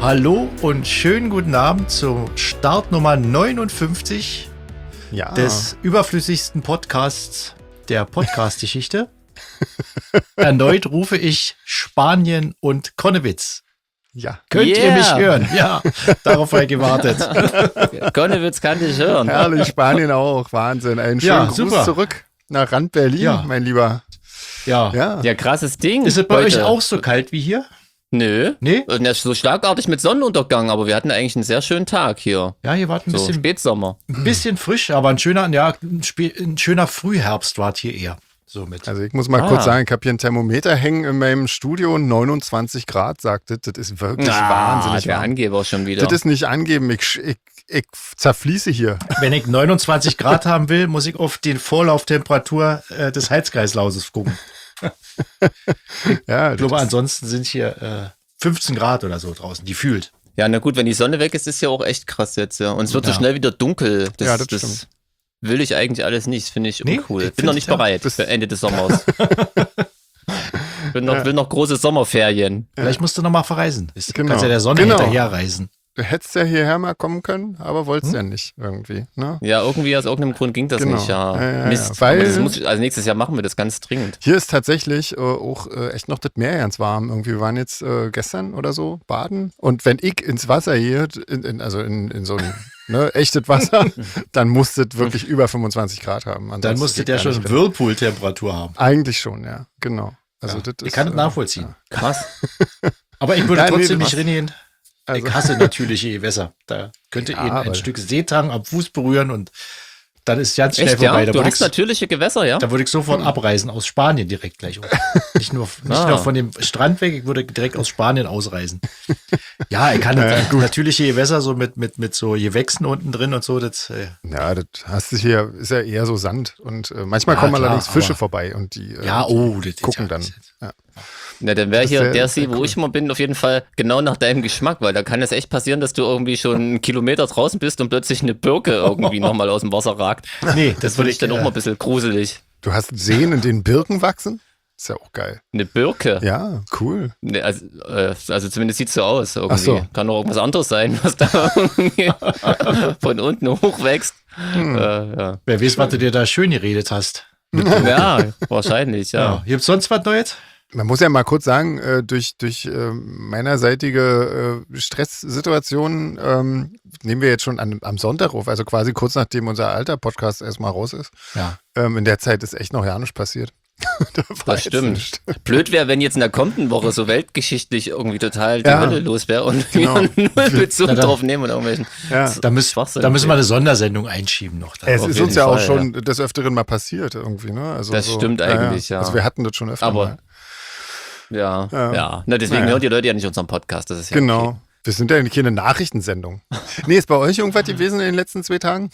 Hallo und schönen guten Abend zur Startnummer 59 des überflüssigsten Podcasts der Podcast-Geschichte. Erneut rufe ich Spanien und Konnewitz. Ja. Könnt ihr mich hören? Ja, darauf habe ich gewartet. Konnewitz kann dich hören. Herrlich, Spanien auch. Wahnsinn. Einen schönen Gruß zurück nach Rand Berlin, mein Lieber. Ja, krasses Ding. Ist es bei euch auch so kalt wie hier? Nö. Nee? So schlagartig mit Sonnenuntergang, aber wir hatten eigentlich einen sehr schönen Tag hier. Ja, hier war ein bisschen Spätsommer. Ein bisschen frisch, aber ein schöner Frühherbst war es hier eher. So mit. Also ich muss mal kurz sagen, ich habe hier ein Thermometer hängen in meinem Studio, 29 Grad, sagt das. Das ist wirklich wahnsinnig der warm. Angeber schon wieder. Das ist nicht angeben, ich zerfließe hier. Wenn ich 29 Grad haben will, muss ich auf die Vorlauftemperatur des Heizkreislauses gucken. Ja, ich glaube, ansonsten sind hier 15 Grad oder so draußen, die fühlt. Ja, na gut, wenn die Sonne weg ist, ist ja auch echt krass jetzt. Ja. Und es wird so schnell wieder dunkel. Das stimmt. Will ich eigentlich alles nicht, finde ich uncool. Bin noch nicht bereit für Ende des Sommers. Will noch große Sommerferien. Vielleicht musst du noch mal verreisen. Du kannst ja der Sonne hinterher reisen. Du hättest ja hierher mal kommen können, aber wolltest ja nicht irgendwie. Ne? Ja, irgendwie aus irgendeinem Grund ging das nicht. Ja. Mist. Weil also nächstes Jahr machen wir das ganz dringend. Hier ist tatsächlich auch echt noch das Meer ganz warm. Irgendwie, wir waren jetzt gestern oder so baden. Und wenn ich ins Wasser gehe, in so ein echtes Wasser, dann musste es wirklich über 25 Grad haben. Ansonsten dann musste der schon Whirlpool-Temperatur haben. Eigentlich schon, ja. Genau. Also das ich kann das nachvollziehen. Ja. Krass. Aber ich würde trotzdem nicht reingehen. Also. Ich hasse natürliche Gewässer. Da könnte ein Stück Seetang am Fuß berühren und dann ist ganz schnell vorbei. Ja? Du hast natürliche Gewässer, ja? Da würde ich sofort abreisen, aus Spanien direkt gleich. Nicht nur von dem Strand weg, ich würde direkt aus Spanien ausreisen. Ja, ich kann natürliche Gewässer so mit so Gewächsen unten drin und so. Das hast du hier, ist ja eher so Sand. Und manchmal kommen allerdings Fische vorbei und die gucken dann. Ja. Na, dann wäre hier der See, wo ich immer bin, auf jeden Fall genau nach deinem Geschmack, weil da kann es echt passieren, dass du irgendwie schon einen Kilometer draußen bist und plötzlich eine Birke irgendwie nochmal aus dem Wasser ragt. Nee, das würde ich dann auch mal ein bisschen gruselig. Du hast Seen, in denen Birken wachsen? Ist ja auch geil. Eine Birke? Ja, cool. Nee, also zumindest sieht es so aus. Irgendwie. Ach so. Kann doch irgendwas anderes sein, was da irgendwie von unten hochwächst. Wer weiß, was du dir da schön geredet hast. Ja, wahrscheinlich, ja. Gibt's sonst was Neues? Man muss ja mal kurz sagen, durch meinerseitige Stresssituation nehmen wir jetzt schon am Sonntag auf, also quasi kurz nachdem unser alter Podcast erstmal raus ist. Ja. In der Zeit ist echt noch ja nichts passiert. Das stimmt. Blöd wäre, wenn jetzt in der kommenden Woche so weltgeschichtlich irgendwie total die Hölle los wäre und wir null Bezug drauf nehmen und irgendwelchen. Ja. Da müssen wir eine Sondersendung einschieben noch. Es ist uns ja auch schon des Öfteren mal passiert irgendwie. Ne? Also das stimmt eigentlich, ja. Also wir hatten das schon öfter mal. Ja. Na, deswegen hören die Leute ja nicht unseren Podcast. Das ist ja okay. Wir sind ja keine Nachrichtensendung. Nee, ist bei euch irgendwas gewesen in den letzten 2 Tagen?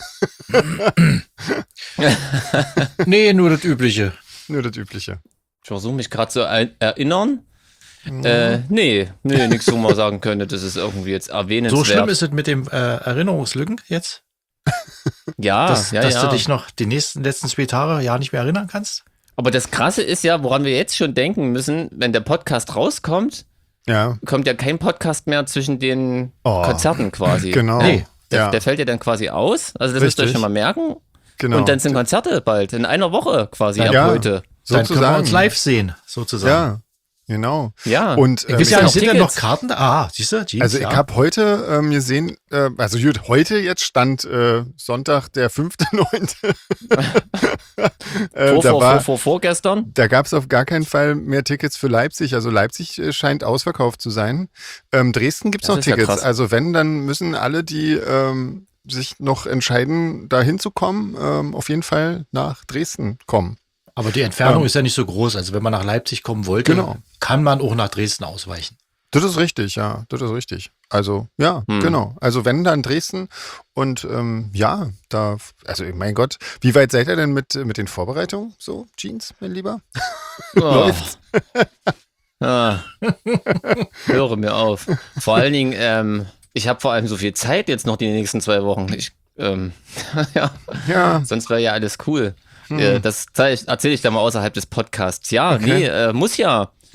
Nee, nur das Übliche. Nur das Übliche. Ich versuche mich gerade zu erinnern. Nee, nichts, wo man sagen könnte, das ist irgendwie jetzt erwähnenswert. So schlimm ist es mit dem Erinnerungslücken jetzt? Dass du dich noch die letzten 2 Tage ja nicht mehr erinnern kannst? Aber das Krasse ist ja, woran wir jetzt schon denken müssen, wenn der Podcast rauskommt, kommt ja kein Podcast mehr zwischen den Konzerten quasi. Genau. Nee, der fällt ja dann quasi aus. Also das müsst ihr euch schon mal merken. Genau. Und dann sind Konzerte bald, in einer Woche quasi ab heute. Dann können wir uns live sehen, sozusagen. Ja, genau. Ja. Und sind da noch Karten? Siehst du? Jeans, also ich habe heute gesehen, also gut, heute jetzt stand Sonntag, der 5.9. Vorgestern? Da gab es auf gar keinen Fall mehr Tickets für Leipzig. Also Leipzig scheint ausverkauft zu sein. Dresden gibt es noch Tickets. Ja, also wenn, dann müssen alle, die sich noch entscheiden, da hinzukommen, auf jeden Fall nach Dresden kommen. Aber die Entfernung ist ja nicht so groß. Also wenn man nach Leipzig kommen wollte, kann man auch nach Dresden ausweichen. Das ist richtig, ja. Das ist richtig. Also, ja, genau. Also wenn, dann Dresden. Und also mein Gott, wie weit seid ihr denn mit den Vorbereitungen? So, Jeans, mein Lieber? Läuft's? Höre mir auf. Vor allen Dingen, ich habe vor allem so viel Zeit jetzt noch die nächsten 2 Wochen. Sonst wäre ja alles cool. Das erzähle ich da mal außerhalb des Podcasts. Ja, okay. Muss ja.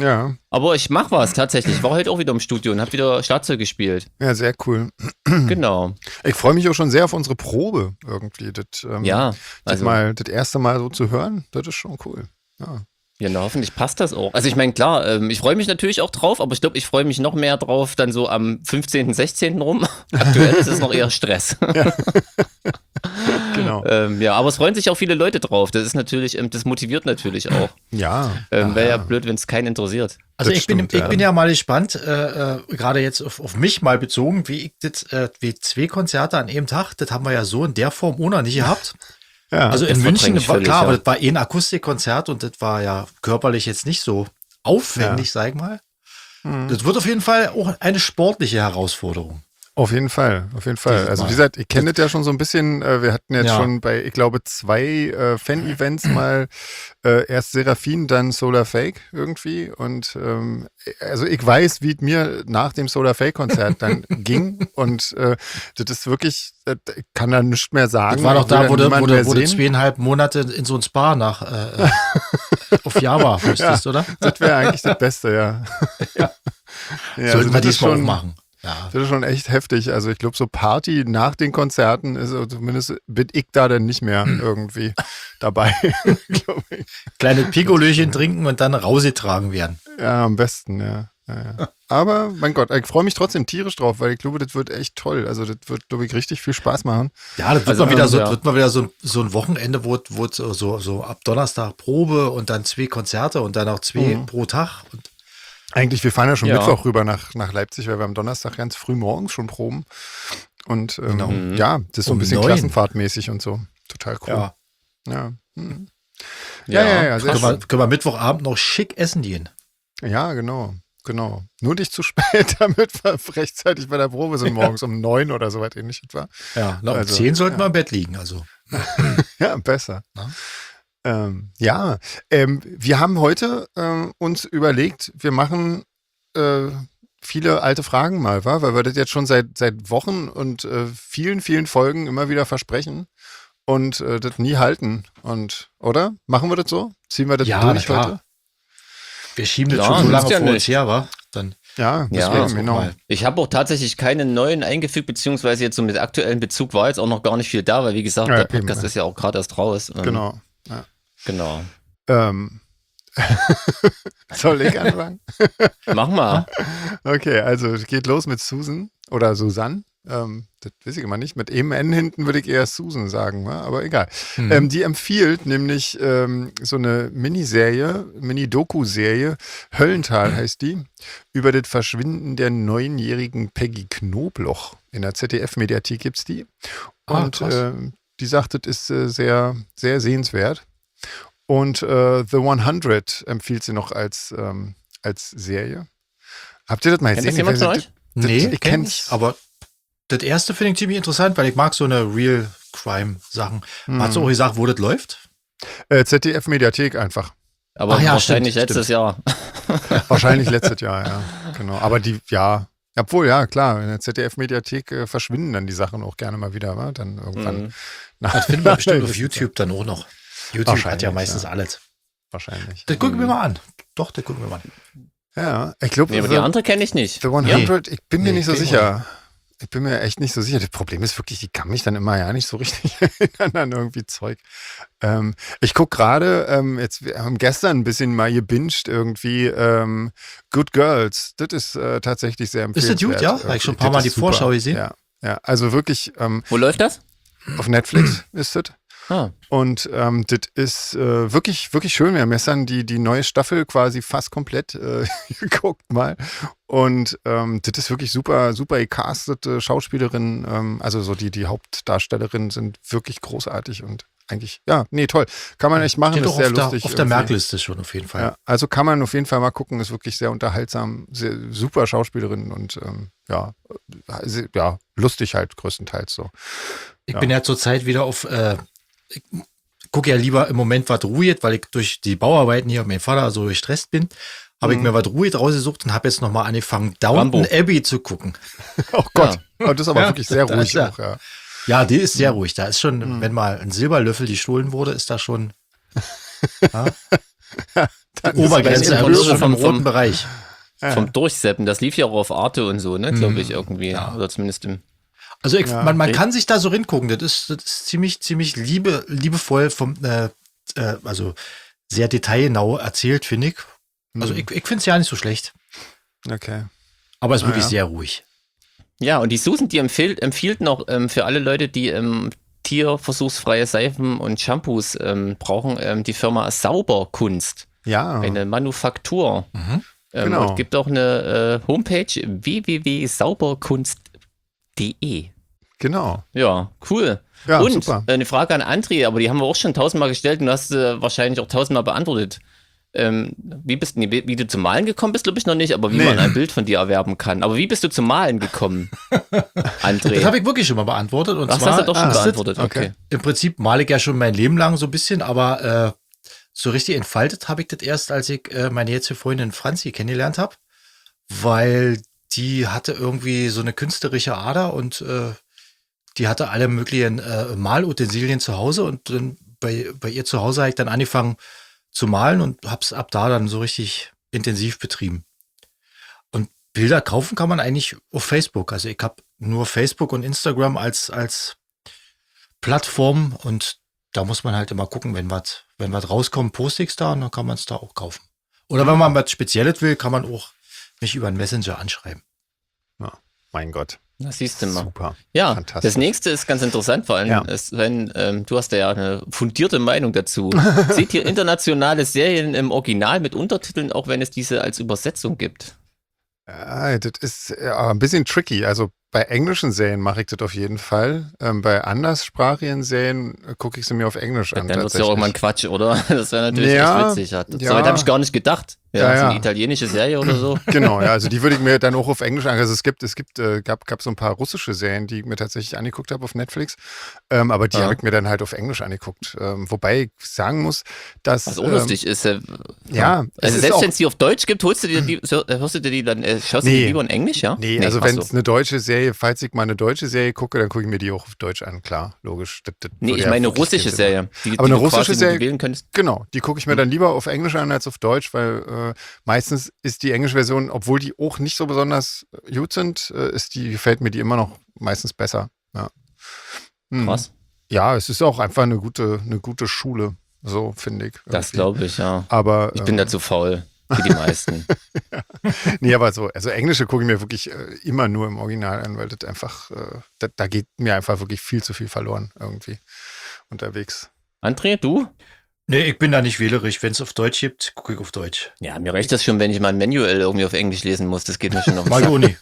Ja. Aber ich mache was tatsächlich. Ich war heute auch wieder im Studio und habe wieder Schlagzeug gespielt. Ja, sehr cool. Genau. Ich freue mich auch schon sehr auf unsere Probe irgendwie. Das erste Mal so zu hören, das ist schon cool. Ja. Ja, na, hoffentlich passt das auch. Also ich meine, klar, ich freue mich natürlich auch drauf, aber ich glaube, ich freue mich noch mehr drauf dann so am 15., 16. rum. Aktuell ist es noch eher Stress. Ja. Genau. Ja, aber es freuen sich auch viele Leute drauf. Das ist natürlich, das motiviert natürlich auch. Ja. Wäre ja blöd, wenn es keinen interessiert. Also ich bin ja mal gespannt, gerade jetzt auf mich mal bezogen, wie wie 2 Konzerte an einem Tag, das haben wir ja so in der Form auch noch nicht gehabt. Ja, also in München war klar, aber das war ein Akustikkonzert und das war ja körperlich jetzt nicht so aufwendig, sag ich mal. Das wird auf jeden Fall auch eine sportliche Herausforderung. Auf jeden Fall, auf jeden Fall. Also wie gesagt, ihr kennt das ja schon so ein bisschen. Wir hatten jetzt schon bei, ich glaube, 2 Fan-Events mal erst Seraphin, dann Solar Fake irgendwie. Und also ich weiß, wie es mir nach dem Solar Fake-Konzert dann ging. Und das ist wirklich, ich kann da nichts mehr sagen. Das war doch da, wo du 2,5 Monate in so ein Spa auf Java müsstest, oder? Das wäre eigentlich das Beste, ja. Sollten also wir diesmal auch machen. Ja. Das ist schon echt heftig. Also ich glaube, so Party nach den Konzerten ist, zumindest bin ich da dann nicht mehr irgendwie dabei. Kleine Pikolöchen trinken und dann rausgetragen werden. Ja, am besten, ja. Aber, mein Gott, ich freue mich trotzdem tierisch drauf, weil ich glaube, das wird echt toll. Also das wird, glaube ich, richtig viel Spaß machen. Ja, das wird mal wieder so ein Wochenende, wo so ab Donnerstag Probe und dann 2 Konzerte und dann auch 2 pro Tag. Und eigentlich, wir fahren ja schon Mittwoch rüber nach Leipzig, weil wir am Donnerstag ganz früh morgens schon proben. Und ja, das ist so ein bisschen klassenfahrtmäßig und so. Total cool. Ja. Können wir Mittwochabend noch schick essen gehen? Ja, genau. Nur nicht zu spät, damit wir rechtzeitig bei der Probe sind, morgens um 9 oder so weit ähnlich etwa. Ja, um 10 sollten wir im Bett liegen, also. Ja, besser. Ja. Wir haben heute uns überlegt, wir machen viele alte Fragen mal, weil wir das jetzt schon seit Wochen und vielen, vielen Folgen immer wieder versprechen und das nie halten. Und, oder? Machen wir das so? Ziehen wir das durch heute? Wir schieben das schon so lange vor uns her, wa? Dann genau. Ich habe auch tatsächlich keinen neuen eingefügt, beziehungsweise jetzt so mit aktuellem Bezug war jetzt auch noch gar nicht viel da, weil wie gesagt, der Podcast ist ja auch gerade erst raus. Genau. Ja. Genau. Soll ich anfangen? Mach mal. Okay, also es geht los mit Susan oder Susanne. Das weiß ich immer nicht. Mit EMN hinten würde ich eher Susan sagen, aber egal. Die empfiehlt nämlich so eine Mini-Doku-Serie, Höllental heißt die, über das Verschwinden der 9-jährigen Peggy Knobloch. In der ZDF-Mediathek gibt es die. Und die sagt, das ist sehr, sehr sehenswert. Und The 100 empfiehlt sie noch als Serie. Habt ihr das mal gesehen? Kennt das jemand von euch? Nee, ich kenn's. Aber das erste finde ich ziemlich interessant, weil ich mag so eine Real-Crime-Sachen. Hast du auch gesagt, wo das läuft? ZDF-Mediathek einfach. Aber wahrscheinlich letztes Jahr. Wahrscheinlich letztes Jahr, ja. Genau. Aber obwohl, ja, klar, in der ZDF-Mediathek verschwinden dann die Sachen auch gerne mal wieder, wa? Dann irgendwann. Das finden wir bestimmt auf YouTube dann auch noch. YouTube hat ja meistens alles. Wahrscheinlich. Das gucken wir mal an. Doch, das gucken wir mal an. Ja, ich glaube. Aber die andere kenne ich nicht. The 100, ich bin mir nicht so sicher. Ich bin mir echt nicht so sicher. Das Problem ist wirklich, ich kann mich dann immer ja nicht so richtig erinnern an irgendwie Zeug. Ich gucke gerade, wir haben gestern ein bisschen mal gebinged irgendwie Good Girls. Das ist tatsächlich sehr empfehlenswert. Ist das gut, ja? Habe ich schon ein paar Mal die Vorschau gesehen. Ja, also wirklich. Wo läuft das? Auf Netflix ist das. Und das ist wirklich, wirklich schön. Wir haben gestern die neue Staffel quasi fast komplett geguckt mal. Und das ist wirklich super, super gecastete Schauspielerinnen. Also so die Hauptdarstellerinnen sind wirklich großartig und eigentlich, toll. Kann man echt machen, ist sehr lustig. Auf der Merkliste schon auf jeden Fall. Ja, also kann man auf jeden Fall mal gucken, ist wirklich sehr unterhaltsam, sehr, super Schauspielerinnen und lustig halt größtenteils so. Ich bin ja zurzeit wieder ich gucke ja lieber im Moment was ruhig, weil ich durch die Bauarbeiten hier, mein Vater so gestresst bin, habe ich mir was ruhig rausgesucht und habe jetzt nochmal angefangen, Downton Abbey zu gucken. Oh Gott, das ist aber wirklich sehr ruhig auch, ja. Ja, die ist sehr ruhig. Da ist schon, wenn mal ein Silberlöffel gestohlen wurde, ist da schon Die Obergrenze ist vom roten Bereich. Vom Durchseppen, das lief ja auch auf Arte und so, ne, glaube ich, irgendwie. Ja. Oder zumindest im. Also man kann sich da so hingucken, das ist ziemlich liebevoll also sehr detailgenau erzählt, finde ich. Also ich finde es ja nicht so schlecht. Okay. Aber es ist wirklich sehr ruhig. Ja, und die Susan, die empfiehlt noch für alle Leute, die tierversuchsfreie Seifen und Shampoos brauchen, die Firma Sauberkunst. Ja. Eine Manufaktur. Genau. Und gibt auch eine Homepage www.sauberkunst.de. Genau. Ja, cool. Ja, und super. Eine Frage an André, aber die haben wir auch schon 1000-mal gestellt und du hast wahrscheinlich auch 1000-mal beantwortet. Wie du zum Malen gekommen bist, glaube ich noch nicht, aber wie man ein Bild von dir erwerben kann. Aber wie bist du zum Malen gekommen, André? Das habe ich wirklich schon mal beantwortet. Und zwar, hast du doch schon beantwortet, okay. Im Prinzip male ich ja schon mein Leben lang so ein bisschen, aber so richtig entfaltet habe ich das erst, als ich meine jetzige Freundin Franzi kennengelernt habe, weil die hatte irgendwie so eine künstlerische Ader und die hatte alle möglichen Malutensilien zu Hause und dann bei ihr zu Hause habe ich dann angefangen zu malen und hab's ab da dann so richtig intensiv betrieben. Und Bilder kaufen kann man eigentlich auf Facebook. Also ich habe nur Facebook und Instagram als Plattform und da muss man halt immer gucken, wenn was rauskommt, poste ich's da und dann kann man es da auch kaufen. Oder wenn man was Spezielles will, kann man auch mich über einen Messenger anschreiben. Ja, mein Gott. Das siehst du mal. Super. Ja, das nächste ist ganz interessant, vor allem, wenn du hast ja eine fundierte Meinung dazu. Seht ihr internationale Serien im Original mit Untertiteln, auch wenn es diese als Übersetzung gibt? Ja, das ist ein bisschen tricky. Also bei englischen Serien mache ich das auf jeden Fall. Bei anderssprachigen Serien gucke ich sie mir auf Englisch an. Dann wird es ja auch mal ein Quatsch, oder? Das wäre natürlich echt witzig. Soweit habe ich gar nicht gedacht. Ja. So eine italienische Serie oder so. Genau, ja, also die würde ich mir dann auch auf Englisch angucken. Also es gab so ein paar russische Serien, die ich mir tatsächlich angeguckt habe auf Netflix. Aber die habe ich mir dann halt auf Englisch angeguckt. Wobei ich sagen muss, dass. Was unlustig ist. Ja. Also selbst wenn es die auf Deutsch gibt, hörst du dir die dann, schaust du die lieber in Englisch, ja? Nee, also wenn es eine deutsche Serie, falls ich mal eine deutsche Serie gucke, dann gucke ich mir die auch auf Deutsch an, klar, logisch. Nee, ich meine eine russische Serie. Aber eine russische Serie, wählen könntest. Genau, die gucke ich mir dann lieber auf Englisch an als auf Deutsch, weil meistens ist die englische Version, obwohl die auch nicht so besonders gut sind, gefällt mir die immer noch meistens besser. Ja. Krass. Ja, es ist auch einfach eine gute Schule, so finde ich. Irgendwie. Das glaube ich, ja. Aber ich bin da zu faul, wie die meisten. Ja. Nee, aber so, also Englische gucke ich mir wirklich immer nur im Original an, weil das einfach, da geht mir einfach wirklich viel zu viel verloren irgendwie unterwegs. André, du? Nee, ich bin da nicht wählerisch. Wenn es auf Deutsch gibt, gucke ich auf Deutsch. Ja, mir reicht das schon, wenn ich mal ein Manual irgendwie auf Englisch lesen muss. Das geht mir schon noch. Magoni.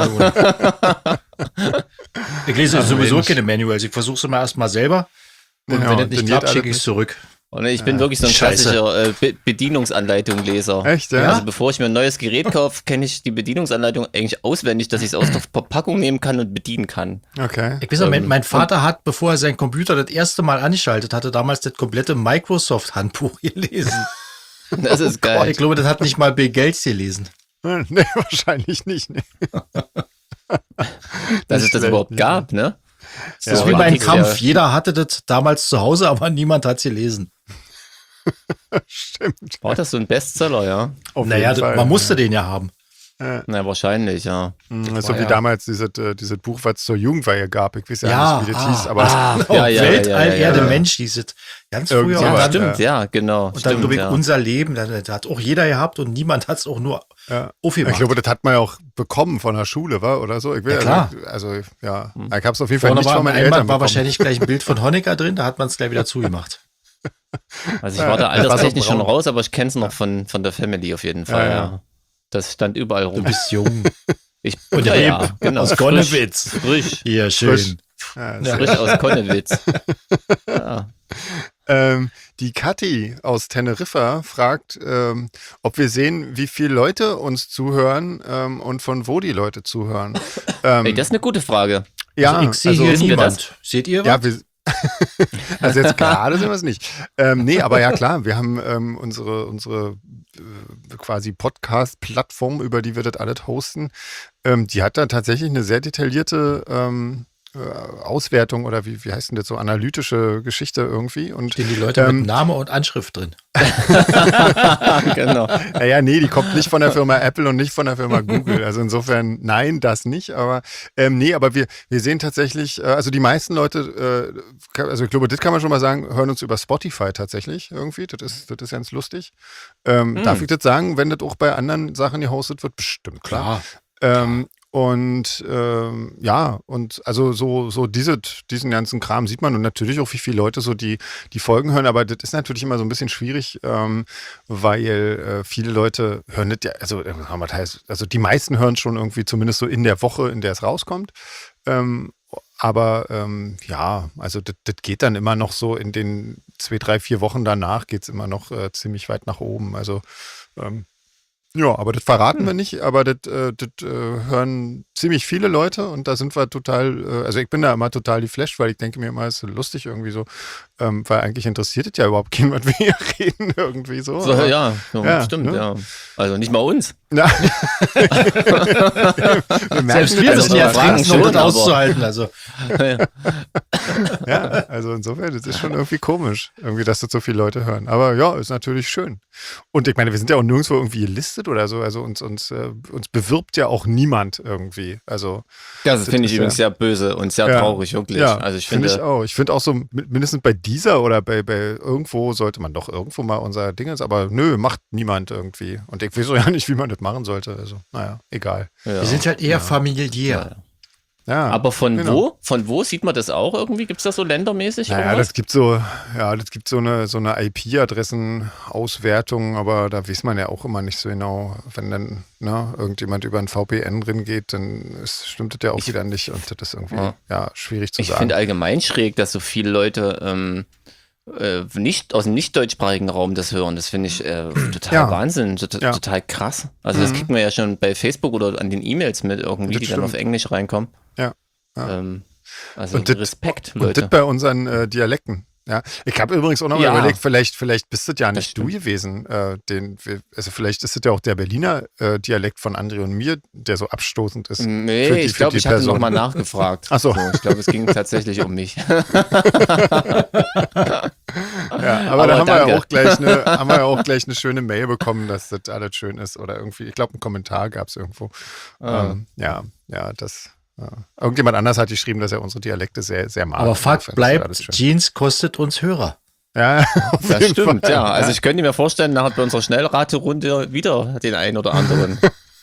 Ich lese sowieso keine Manuals. Ich versuche es immer erstmal selber. Und wenn es nicht klappt, schicke ich es zurück. Und ich bin wirklich so ein klassischer Bedienungsanleitung-Leser. Echt, ja? Also bevor ich mir ein neues Gerät kaufe, kenne ich die Bedienungsanleitung eigentlich auswendig, dass ich es aus der Verpackung nehmen kann und bedienen kann. Okay. Ich weiß auch, mein Vater hat, bevor er seinen Computer das erste Mal angeschaltet hatte, damals das komplette Microsoft-Handbuch gelesen. Das ist geil. Ich glaube, das hat nicht mal Bill Gates gelesen. Nee, wahrscheinlich nicht. Nee. Dass es das überhaupt gab, ne? Das ist wie mein Kampf. Jeder hatte das damals zu Hause, aber niemand hat es gelesen. Stimmt. War das so ein Bestseller, ja? Naja, man musste den ja haben. Na, wahrscheinlich, ja. So wie damals dieses Buch, was es zur Jugendweihe gab. Ich weiß ja nicht, wie das hieß. Aber Weltall, Erde, Mensch, dieses ganz früher. Ja, stimmt, ja, genau. Und dann, glaube ich, unser Leben, da hat auch jeder gehabt und niemand hat es auch nur aufgemacht. Ich glaube, das hat man ja auch bekommen von der Schule, war oder so. Ich will, klar. Also, ich habe es auf jeden Fall nicht von meinen Eltern bekommen. War wahrscheinlich gleich ein Bild von Honecker drin, da hat man es gleich wieder zugemacht. Also ich war da alterstechnisch schon raus, aber ich kenne es noch von der Family auf jeden Fall, ja. Das stand überall rum. Du bist jung. Und genau. Aus Konnewitz. Frisch. Ja, schön. Frisch aus Konnewitz. Ja. Die Kathi aus Teneriffa fragt, ob wir sehen, wie viele Leute uns zuhören und von wo die Leute zuhören. Hey, das ist eine gute Frage. Ja, also ich sehe hier niemand. Seht ihr was? Ja, also jetzt gerade sind wir es nicht. Nee, aber ja klar, wir haben unsere quasi Podcast-Plattform, über die wir das alles hosten. Die hat da tatsächlich eine sehr detaillierte Auswertung oder wie heißt denn das so, analytische Geschichte irgendwie. Und stehen die Leute mit Name und Anschrift drin. Genau. Naja, nee, die kommt nicht von der Firma Apple und nicht von der Firma Google. Also insofern, nein, das nicht. Aber nee, aber wir sehen tatsächlich, also die meisten Leute, also ich glaube, das kann man schon mal sagen, hören uns über Spotify tatsächlich irgendwie. Das ist ganz lustig. Darf ich das sagen, wenn das auch bei anderen Sachen gehostet wird? Bestimmt, klar. Und und also so diesen ganzen Kram sieht man und natürlich auch, wie viele Leute so die Folgen hören, aber das ist natürlich immer so ein bisschen schwierig, weil viele Leute hören das ja, also die meisten hören schon irgendwie zumindest so in der Woche, in der es rauskommt. Aber also das geht dann immer noch so in den 2, 3, 4 Wochen danach geht es immer noch ziemlich weit nach oben. Also ja, aber das verraten wir nicht, aber das hören ziemlich viele Leute und da sind wir total, also ich bin da immer total geflasht, weil ich denke mir immer, es ist lustig irgendwie so, weil eigentlich interessiert es ja überhaupt keinen, was wir hier reden irgendwie so. Ja, stimmt, ja. Also nicht mal uns. Ja. Selbst wir sind ja Fragen schon auszuhalten, also. Ja, also insofern, das ist schon irgendwie komisch, irgendwie, dass das so viele Leute hören. Aber ja, ist natürlich schön. Und ich meine, wir sind ja auch nirgendwo irgendwie gelistet oder so, also uns bewirbt ja auch niemand irgendwie. Also das finde ich übrigens sehr böse und sehr traurig, wirklich. Ja, also ich finde ich auch. Ich finde auch so, mindestens bei dieser oder bei irgendwo sollte man doch irgendwo mal unser Ding ist, aber nö, macht niemand irgendwie. Und ich weiß auch ja nicht, wie man das machen sollte. Also, naja, egal. Ja. Wir sind halt eher familiär. Ja, aber von wo sieht man das auch irgendwie? Gibt es das so ländermäßig? Naja, das gibt so eine IP-Adressen-Auswertung, aber da weiß man ja auch immer nicht so genau, wenn dann irgendjemand über ein VPN drin geht, dann stimmt das ja auch wieder nicht und das ist irgendwie schwierig zu sagen. Ich finde allgemein schräg, dass so viele Leute nicht aus dem nicht-deutschsprachigen Raum das hören. Das finde ich total Wahnsinn, total krass. Also das kriegt man ja schon bei Facebook oder an den E-Mails mit irgendwie, die dann auf Englisch reinkommen. Ja. Also und Respekt, Leute. Und das bei unseren Dialekten. Ja, ich habe übrigens auch noch mal überlegt, vielleicht bist das ja nicht du gewesen. Also vielleicht ist das ja auch der Berliner Dialekt von André und mir, der so abstoßend ist. Nee, ich glaube, ich hatte nochmal nachgefragt. Ach so. Ich glaube, es ging tatsächlich um mich. Ja, aber da haben wir ja auch gleich eine schöne Mail bekommen, dass das alles schön ist. Oder irgendwie, ich glaube, einen Kommentar gab es irgendwo. Irgendjemand anders hat geschrieben, dass er unsere Dialekte sehr, sehr mag. Aber Fakt bleibt, Jeans kostet uns Hörer. Ja, das stimmt, ja. Also ich könnte mir vorstellen, nachher bei unserer Schnellraterunde wieder den einen oder anderen.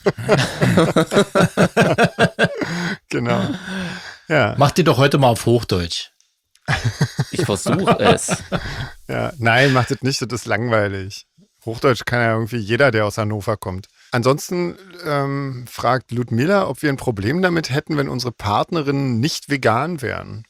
Genau. Ja. Mach die doch heute mal auf Hochdeutsch. Ich versuche es. Ja, nein, macht das nicht, das ist langweilig. Hochdeutsch kann ja irgendwie jeder, der aus Hannover kommt. Ansonsten fragt Ludmilla, ob wir ein Problem damit hätten, wenn unsere Partnerinnen nicht vegan wären.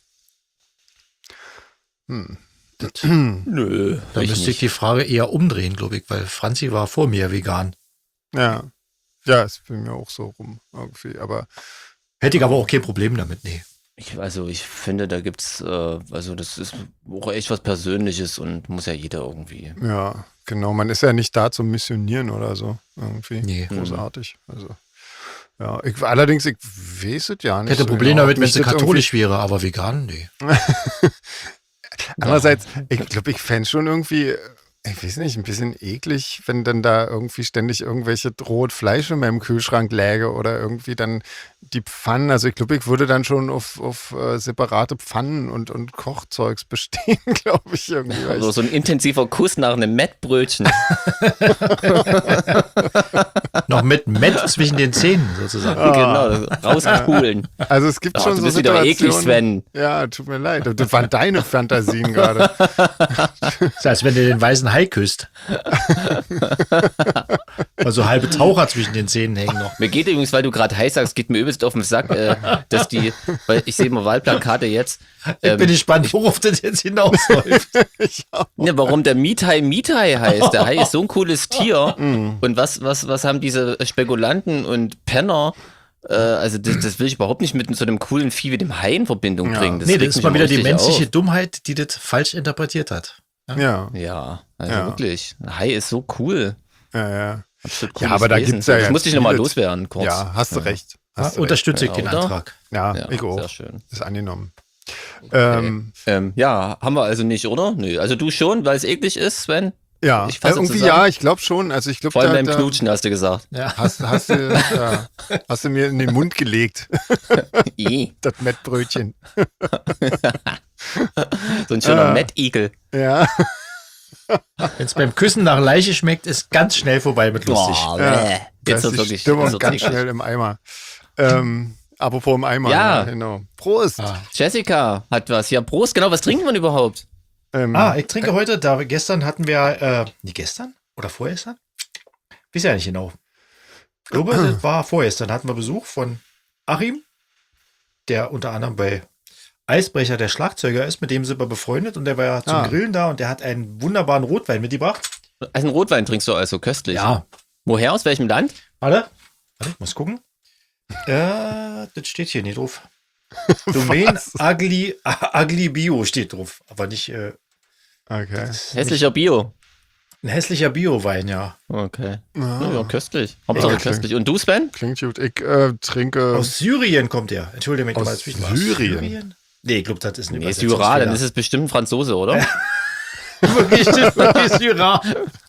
Nö. Da müsste ich die Frage eher umdrehen, glaube ich, weil Franzi war vor mir vegan. Ja, es will mir auch so rum irgendwie, aber hätte ich aber auch kein Problem damit, nee. Ich finde, da gibt's, das ist auch echt was Persönliches und muss ja jeder irgendwie. Ja, genau. Man ist ja nicht da zum Missionieren oder so. Irgendwie. Nee. Großartig. Also, ja. Allerdings, ich weiß es ja nicht. Ich hätte Probleme damit, wenn sie katholisch wäre, aber vegan, nee. Andererseits, ich glaube, ich fände schon irgendwie, ich weiß nicht, ein bisschen eklig, wenn dann da irgendwie ständig irgendwelche rohes Fleisch in meinem Kühlschrank läge oder irgendwie dann die Pfannen. Also ich glaube, ich würde dann schon auf separate Pfannen und Kochzeugs bestehen, glaube ich irgendwie. Also so ein intensiver Kuss nach einem Mettbrötchen. Noch mit Mett zwischen den Zähnen sozusagen. Genau, rauspulen. Also es gibt schon so Situationen. Du bist wieder eklig, Sven. Ja, tut mir leid. Das waren deine Fantasien gerade. Das ist, als wenn du den weißen Hai küsst. Also halbe Taucher zwischen den Zähnen hängen noch. Mir geht übrigens, weil du gerade Hai sagst, geht mir übelst auf den Sack, dass weil ich sehe immer Wahlplakate jetzt. Ich bin gespannt, worauf das jetzt hinausläuft. Warum der Miethai heißt. Der Hai ist so ein cooles Tier. Und was haben diese Spekulanten und Penner? Also das will ich überhaupt nicht mit so einem coolen Vieh wie dem Hai in Verbindung bringen. Das ist mal wieder die menschliche Dummheit, die das falsch interpretiert hat. Ja, wirklich. Ein Hai ist so cool. Ja, aber da gibt es ja. Das musste ich nochmal loswerden, kurz. Ja, hast du recht. Unterstütze ich den Antrag. Ja, ich auch. Sehr schön. Ist angenommen. Okay. Ja, haben wir also nicht, oder? Nö, also du schon, weil es eklig ist, Sven? Ja, irgendwie ja, ich glaube schon. Also ich glaube, vor allem beim Knutschen hast du gesagt. Ja. Hast du mir in den Mund gelegt. Das Mettbrötchen. So ein schöner Mettigel. Ja. Wenn es beim Küssen nach Leiche schmeckt, ist ganz schnell vorbei mit lustig. Jetzt ist wirklich ganz schnell im Eimer. Apropos im Eimer. Ja, genau. Prost. Jessica hat was. Ja, Prost. Genau, was trinkt man überhaupt? Ich trinke heute, gestern hatten wir, gestern oder vorgestern? Weiß ja nicht genau. Ich glaube, das war vorgestern. Da hatten wir Besuch von Achim, der unter anderem bei Eisbrecher der Schlagzeuger ist, mit dem sind wir befreundet und der war ja zum Grillen da und der hat einen wunderbaren Rotwein mitgebracht. Also einen Rotwein trinkst du also, köstlich. Ja. Woher, aus welchem Land? Warte, ich muss gucken. Das steht hier nicht drauf. Domain Ugly Bio steht drauf, aber nicht. Okay. Hässlicher Bio. Ein hässlicher Bio-Wein, ja. Okay. Ja, köstlich. Hauptsache köstlich. Und du, Sven? Klingt gut. Ich trinke. Aus Syrien kommt er. Entschuldige mich. Aus Syrien? Nee, ich glaube, das ist nicht. Nee, Syrer, dann ist es bestimmt ein Franzose, oder? Wirklich Syrer.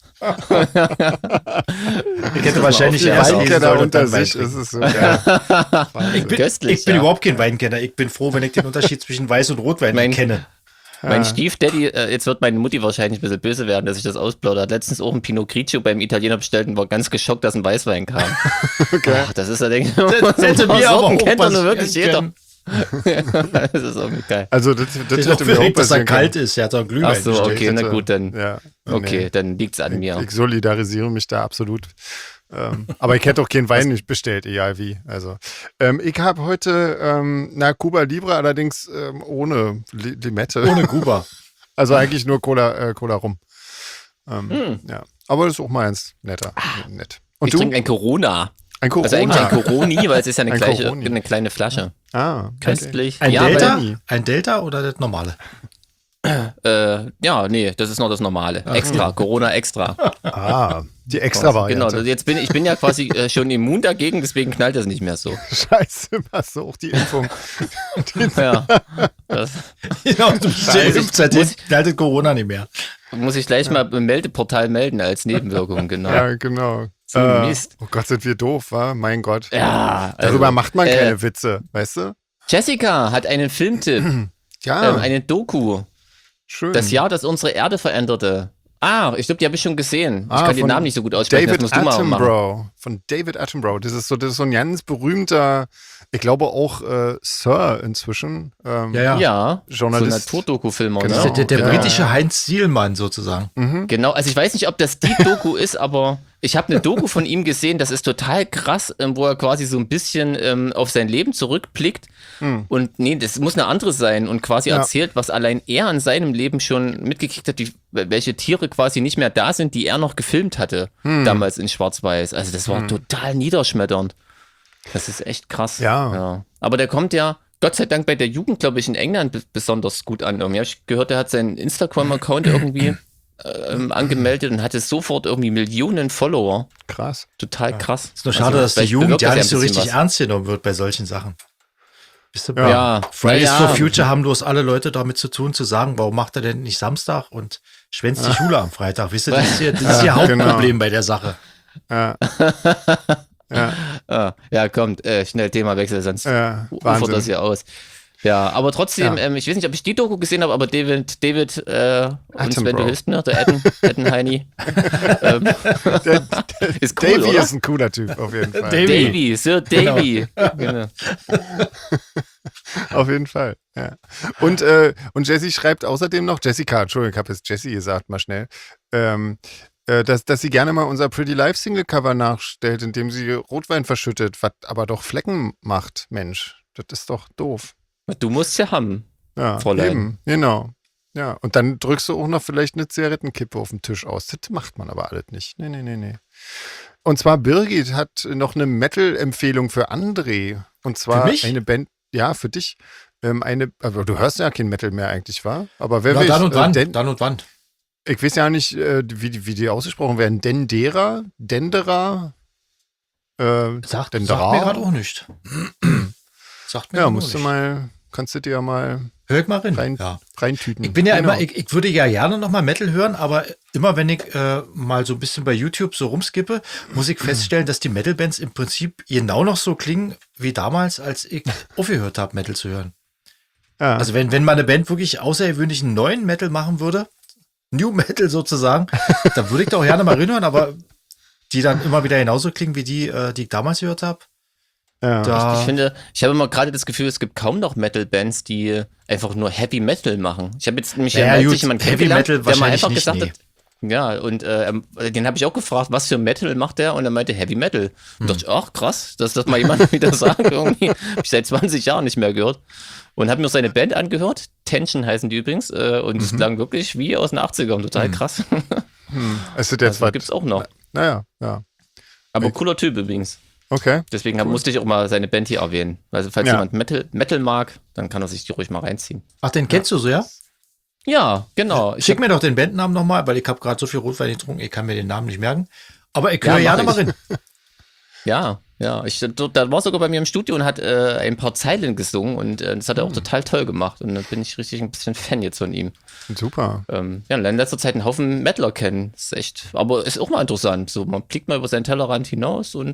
Ich hätte wahrscheinlich Weinkenner unter sich. Ist es so geil. Ich bin überhaupt kein Weinkenner. Ich bin froh, wenn ich den Unterschied zwischen Weiß und Rotwein kenne. Mein Stiefdaddy, jetzt wird meine Mutti wahrscheinlich ein bisschen böse werden, dass ich das ausplaudere. Hat letztens auch ein Pinot Grigio beim Italiener bestellt und war ganz geschockt, dass ein Weißwein kam. Okay. Ach, das ist ja, denke ich, das hätte mir aber auch kennt doch nur wirklich jeder. Das ist auch geil. Also das hätte mir auch, dass er kalt ist. Er hat auch Glühwein. Ach so, okay, na gut, dann. Ja, okay, dann liegt's an mir. Ich solidarisiere mich da absolut. Aber ich hätte auch keinen Wein nicht bestellt, egal wie. Also, ich habe heute Cuba Libre, allerdings ohne Limette. Ohne Cuba. Also eigentlich nur Cola Rum. Ja, aber das ist auch meins. Nett. Und ich trinke ein Corona. Ein Corona. Also eigentlich ein Coroni, weil es ist ja eine kleine Flasche. Okay. Köstlich. Ein Delta? Ein Delta oder das normale? Ja, nee, das ist noch das Normale. Extra, Corona extra. Die Extra-Variante. Genau, ich bin ja quasi schon immun dagegen, deswegen knallt das nicht mehr so. Scheiße, hast du auch die Impfung. Ja. Genau, du bist geimpft, seitdem knallt Corona nicht mehr. Muss ich gleich mal im Meldeportal melden als Nebenwirkung, genau. Ja, genau. So Mist. Oh Gott, sind wir doof, wa? Mein Gott. Ja. Darüber macht man keine Witze, weißt du? Jessica hat einen Filmtipp. Ja. Eine Doku. Schön. Das Jahr, das unsere Erde veränderte. Ich glaube, die habe ich schon gesehen. Ich kann den Namen nicht so gut aussprechen. David das musst du mal machen. Von David Attenborough. Das ist so ein ganz berühmter, ich glaube auch Sir inzwischen. Ja. Journalist. So ein Naturdoku-Filmer. Genau. Ne? Der britische Heinz Sielmann sozusagen. Mhm. Genau, also ich weiß nicht, ob das die Doku ist, aber ich habe eine Doku von ihm gesehen, das ist total krass, wo er quasi so ein bisschen auf sein Leben zurückblickt. Und nee, das muss eine andere sein und quasi erzählt, was allein er in seinem Leben schon mitgekriegt hat, welche Tiere quasi nicht mehr da sind, die er noch gefilmt hatte, damals in Schwarz-Weiß. Also das war total niederschmetternd. Das ist echt krass. Ja. Aber der kommt ja Gott sei Dank bei der Jugend, glaube ich, in England besonders gut an. Ich habe gehört, der hat seinen Instagram-Account irgendwie angemeldet und hatte sofort irgendwie Millionen Follower. Krass. Total krass. Ist nur schade, dass die Jugend ja nicht so richtig ernst genommen wird bei solchen Sachen. Fridays for Future haben bloß alle Leute damit zu tun, zu sagen, warum macht er denn nicht Samstag und schwänzt die Schule am Freitag? Wisst ihr, das ist ihr Hauptproblem bei der Sache. Ja, kommt, schnell Themawechsel, sonst ufert das hier aus. Ja, aber trotzdem, ich weiß nicht, ob ich die Doku gesehen habe, aber David und Sven, du hilfst mir, der Edden Heini. Ist cool, Davy oder? ist ein cooler Typ, auf jeden Fall. Davy, Sir Davy. Genau. Auf jeden Fall, ja. Und Jessie schreibt außerdem noch, Jessica, Entschuldigung, ich habe jetzt Jessie gesagt, mal schnell, dass sie gerne mal unser Pretty Life Single Cover nachstellt, indem sie Rotwein verschüttet, was aber doch Flecken macht, Mensch. Das ist doch doof. Du musst ja haben, Fräulein. Eben, genau. Ja, und dann drückst du auch noch vielleicht eine Zigarettenkippe auf den Tisch aus. Das macht man aber alles nicht. Nee. Und zwar Birgit hat noch eine Metal-Empfehlung für André. Und zwar für mich? Eine Band, ja, für dich. Aber du hörst ja kein Metal mehr eigentlich, wa? Aber wer ja, weiß, dann und wann. Ich weiß ja nicht, wie die ausgesprochen werden. Dendera? Sagt mir gerade auch nicht. Sagt mir musst du mal, kannst du dir ja mal hör ich mal reintüten. Ich bin ja immer, ich würde ja gerne nochmal Metal hören, aber immer wenn ich mal so ein bisschen bei YouTube so rumskippe, muss ich feststellen, dass die Metal-Bands im Prinzip genau noch so klingen wie damals, als ich aufgehört habe, Metal zu hören. Ja. Also wenn mal eine Band wirklich außergewöhnlichen neuen Metal machen würde, New Metal sozusagen, dann würde ich da auch gerne mal reinhören, aber die dann immer wieder genauso klingen wie die ich damals gehört habe. Ja. Ich finde, ich habe immer gerade das Gefühl, es gibt kaum noch Metal-Bands, die einfach nur Heavy Metal machen. Ich habe jetzt nämlich jemanden kennengelernt, der mal einfach gesagt hat, ja, und den habe ich auch gefragt, was für Metal macht der? Und er meinte Heavy Metal. Und dachte ich, ach krass, dass das mal jemand wieder sagt. Irgendwie habe ich seit 20 Jahren nicht mehr gehört. Und habe mir seine Band angehört. Tension heißen die übrigens. Und es klang wirklich wie aus den 80ern. Total krass. Also das gibt's auch noch. Naja, ja. Aber cooler Typ übrigens. Okay. Deswegen musste ich auch mal seine Band hier erwähnen. Also falls jemand Metal mag, dann kann er sich die ruhig mal reinziehen. Ach, den kennst du so, ja? Ja, genau. Schick mir doch den Bandnamen nochmal, weil ich habe gerade so viel Rotwein getrunken, ich kann mir den Namen nicht merken. Aber ich höre ja nochmal rein. Ja. Da war sogar bei mir im Studio und hat ein paar Zeilen gesungen und das hat er auch total toll gemacht. Und da bin ich richtig ein bisschen Fan jetzt von ihm. Super. In letzter Zeit einen Haufen Metaler kennen. Das ist echt, aber ist auch mal interessant. So, man blickt mal über seinen Tellerrand hinaus und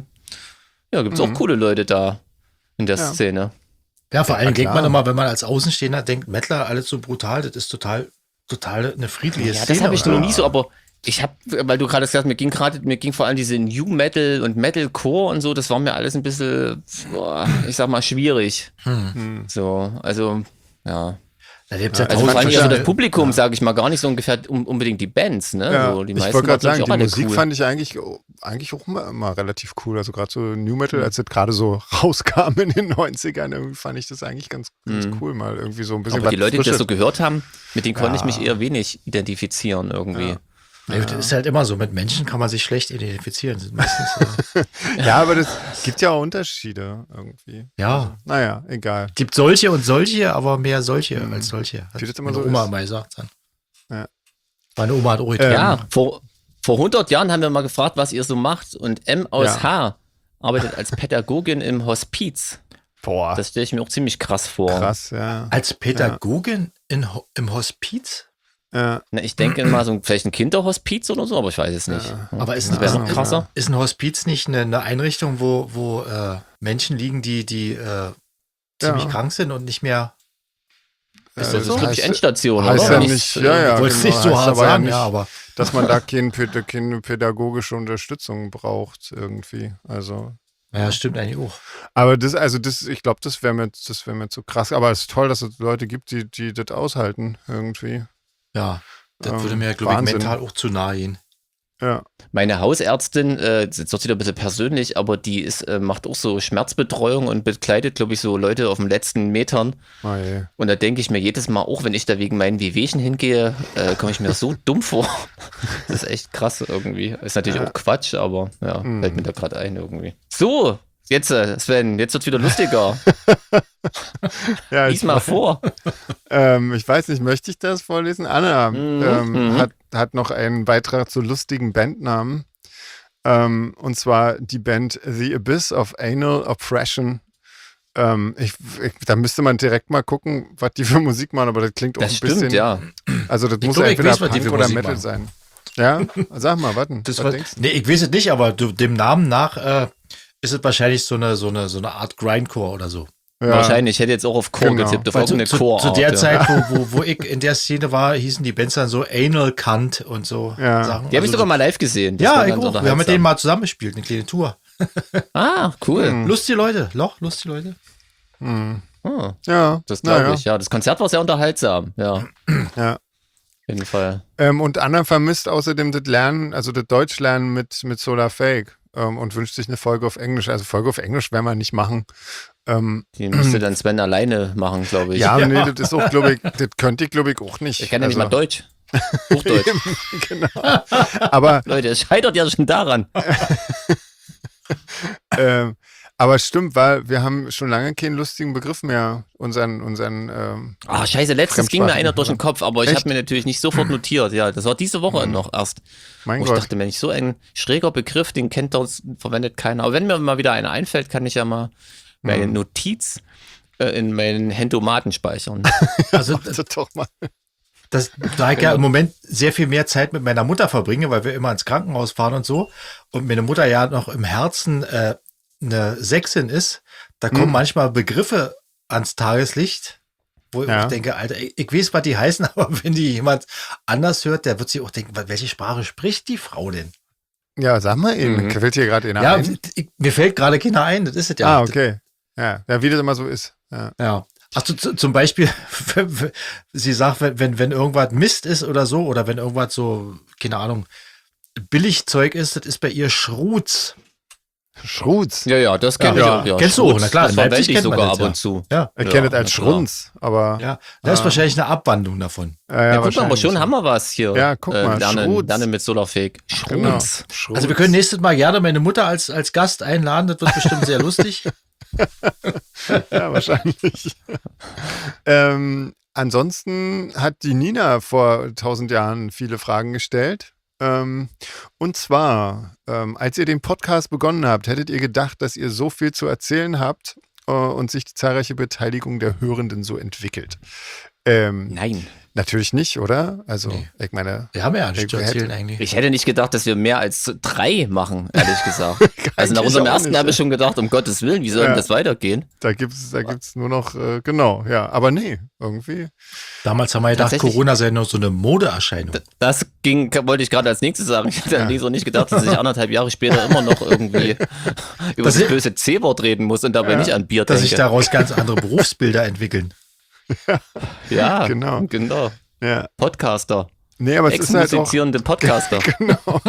gibt es auch coole Leute da in der Szene. Ja, vor allem denkt man immer, wenn man als Außenstehender denkt, Metaler, alles so brutal, das ist total eine friedliche Szene. Ja, das habe ich noch nie so, aber ich habe, weil du gerade gesagt hast, mir ging vor allem diese New Metal und Metalcore und so, das war mir alles ein bisschen, ich sag mal, schwierig. So, also, ja. Also vor allem eher so das Publikum, sage ich mal, gar nicht so ungefähr unbedingt die Bands, ne? Ja, so, die ich wollte gerade sagen, die Musik cool. fand ich eigentlich auch immer relativ cool. Also gerade so New Metal, als das gerade so rauskam in den 90ern, irgendwie fand ich das eigentlich ganz cool, mal irgendwie so ein bisschen. Aber die Leute, die das so gehört haben, mit denen konnte ich mich eher wenig identifizieren irgendwie. Ja, das ist halt immer so, mit Menschen kann man sich schlecht identifizieren. Das ist meistens, ja, aber das gibt ja auch Unterschiede irgendwie. Ja. Also, naja, egal. Gibt solche und solche, aber mehr solche als solche. Wie das immer meine so Oma ist. mal sagt dann. Ja. Meine Oma hat auch Ja, vor 100 Jahren haben wir mal gefragt, was ihr so macht. Und M aus H arbeitet als Pädagogin im Hospiz. Boah. Das stelle ich mir auch ziemlich krass vor. Krass, ja. Als Pädagogin im Hospiz? Ja. Na, ich denke mal, vielleicht ein Kinderhospiz oder so, aber ich weiß es nicht. Ja. Aber ist krasser? Ist ein Hospiz nicht eine Einrichtung, wo Menschen liegen, die ziemlich krank sind und nicht mehr. Ist das glaube ich Endstation, heißt oder? Ja nicht, ja, wollte es nicht so hart sagen, nicht, aber dass man da keine pädagogische Unterstützung braucht irgendwie. Also. Ja, stimmt eigentlich auch. Aber ich glaube, das wäre mir zu krass. Aber es ist toll, dass es Leute gibt, die das aushalten irgendwie. Ja, das würde mir, glaube ich, mental auch zu nahe gehen. Ja. Meine Hausärztin, jetzt wird wieder ein bisschen persönlich, aber die macht auch so Schmerzbetreuung und bekleidet, glaube ich, so Leute auf den letzten Metern. Oh je. Und da denke ich mir jedes Mal, auch wenn ich da wegen meinen Wehwehchen hingehe, komme ich mir so dumm vor. Das ist echt krass irgendwie. Ist natürlich auch Quatsch, aber ja, fällt mir da gerade ein irgendwie. So, jetzt, Sven, jetzt wird es wieder lustiger. Ja, Lies mal vor. Ich weiß nicht, möchte ich das vorlesen? Anna hat noch einen Beitrag zu lustigen Bandnamen. Und zwar die Band The Abyss of Anal Oppression. Da müsste man direkt mal gucken, was die für Musik machen, aber das klingt auch ein bisschen. Ja. Also das muss entweder Punk oder Metal sein. Ja, sag mal, warten. Nee, ich weiß es nicht, aber dem Namen nach ist es wahrscheinlich so eine Art Grindcore oder so. Ja. Wahrscheinlich, ich hätte jetzt auch auf Core getippt, auf irgendeine Core. Zu der Zeit, wo ich in der Szene war, hießen die Bands dann so Anal Cunt und so Sachen. Die habe ich sogar mal live gesehen. Das ja, ich auch. Wir haben mit denen mal zusammengespielt, eine kleine Tour. Ah, cool. Lustige Leute, lustige Leute. Ja, das glaube ich. Ja, das Konzert war sehr unterhaltsam. Ja. Ja. Auf jeden Fall. Und Anna vermisst außerdem das Lernen, also das Deutschlernen mit Solar Fake und wünscht sich eine Folge auf Englisch. Also Folge auf Englisch werden wir nicht machen. Die müsste dann Sven alleine machen, glaube ich. Ja, nee, das ist auch, glaube ich, das könnte ich, glaube ich, auch nicht. Ich kann ja nicht mal Deutsch. Hochdeutsch. Genau. Aber Leute, es scheitert ja schon daran. Aber stimmt, weil wir haben schon lange keinen lustigen Begriff mehr, unseren scheiße, letztens ging mir einer durch den Kopf, aber ich habe mir natürlich nicht sofort notiert. Ja, das war diese Woche noch erst. Mein Gott. Ich dachte, Mensch, so ein schräger Begriff, den kennt das, verwendet keiner. Aber wenn mir mal wieder einer einfällt, kann ich ja mal meine Notiz in meinen Handomaten speichern. Also doch mal. Da ich ja im Moment sehr viel mehr Zeit mit meiner Mutter verbringe, weil wir immer ins Krankenhaus fahren und so, und meine Mutter ja noch im Herzen eine Sächsin ist, da kommen manchmal Begriffe ans Tageslicht, wo ich denke, Alter, ich weiß, was die heißen, aber wenn die jemand anders hört, der wird sich auch denken, welche Sprache spricht die Frau denn? Ja, sag mal eben, fällt dir gerade einer ein? Mir fällt gerade keiner ein, das ist es ja. Ah, okay. Ja, wie das immer so ist. Ja. Ach, zum Beispiel, sie sagt, wenn irgendwas Mist ist oder so, oder wenn irgendwas so, keine Ahnung, Billigzeug ist, das ist bei ihr Schrutz. Schrutz? Ja, das kenne ich auch. Ja. Kennst du auch, na klar. Das verwende ich sogar ab und zu. Ja, ich kenne das als Schrunz, aber... Ja, das ist wahrscheinlich eine Abwandlung davon. Ja, guck mal, aber schon haben wir was hier. Ja, guck mal, Lernen mit Solarfake. Schrutz. Genau. Also wir können nächstes Mal gerne meine Mutter als Gast einladen, das wird bestimmt sehr lustig. Ja, wahrscheinlich. Ansonsten hat die Nina vor 1000 Jahren viele Fragen gestellt. Und zwar, als ihr den Podcast begonnen habt, hättet ihr gedacht, dass ihr so viel zu erzählen habt und sich die zahlreiche Beteiligung der Hörenden so entwickelt? Nein. Natürlich nicht, oder? Also, nee. Ich meine... Wir haben ja nichts zu erzählen eigentlich. Ich hätte nicht gedacht, dass wir mehr als 3 machen, ehrlich gesagt. Also nach unserem ersten habe ich schon gedacht, um Gottes Willen, wie soll denn das weitergehen? Da gibt's nur noch, genau, ja. Aber nee, irgendwie... Damals haben wir gedacht, Corona sei nur so eine Modeerscheinung. Das wollte ich gerade als nächstes sagen. Ich hätte nicht gedacht, dass ich 1,5 Jahre später immer noch irgendwie über das böse C-Wort reden muss und dabei nicht an Bier denke. Dass sich daraus ganz andere Berufsbilder entwickeln. Ja, genau. Ja. Podcaster. Nee, aber es ist halt auch Podcaster. Genau.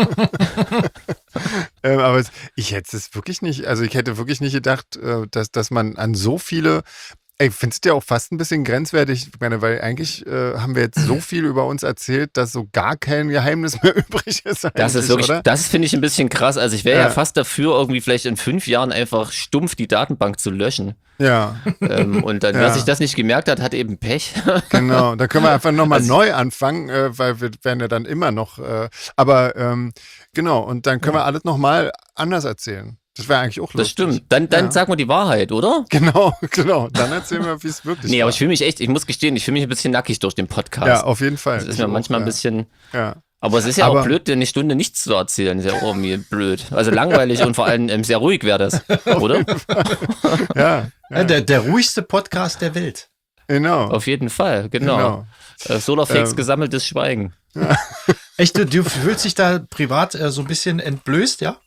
Aber ich hätte es wirklich nicht, also ich hätte wirklich nicht gedacht, dass man an so viele... Ich finde es ja auch fast ein bisschen grenzwertig, ich meine, weil eigentlich haben wir jetzt so viel über uns erzählt, dass so gar kein Geheimnis mehr übrig ist. Das ist wirklich, das finde ich ein bisschen krass. Also ich wäre ja fast dafür, irgendwie vielleicht in 5 Jahren einfach stumpf die Datenbank zu löschen. Ja. Und dann, wer sich das nicht gemerkt hat, hat eben Pech. Genau, da können wir einfach nochmal neu anfangen, weil wir werden ja dann immer noch, genau, und dann können wir alles nochmal anders erzählen. Das wäre eigentlich auch lustig. Das stimmt. Dann sagen wir die Wahrheit, oder? Genau. Dann erzählen wir, wie es wirklich Nee, aber ich fühle mich echt, ich muss gestehen, ich fühle mich ein bisschen nackig durch den Podcast. Ja, auf jeden Fall. Das ist mir manchmal ein bisschen... Ja. Aber es ist ja auch blöd, eine Stunde nichts zu erzählen. Das ist ja auch irgendwie blöd. Also langweilig und vor allem sehr ruhig wäre das, oder? Ja. Der ruhigste Podcast der Welt. Genau. Auf jeden Fall, genau. Solarfakes gesammeltes Schweigen. Ja. Echt, du fühlst dich da privat so ein bisschen entblößt, ja?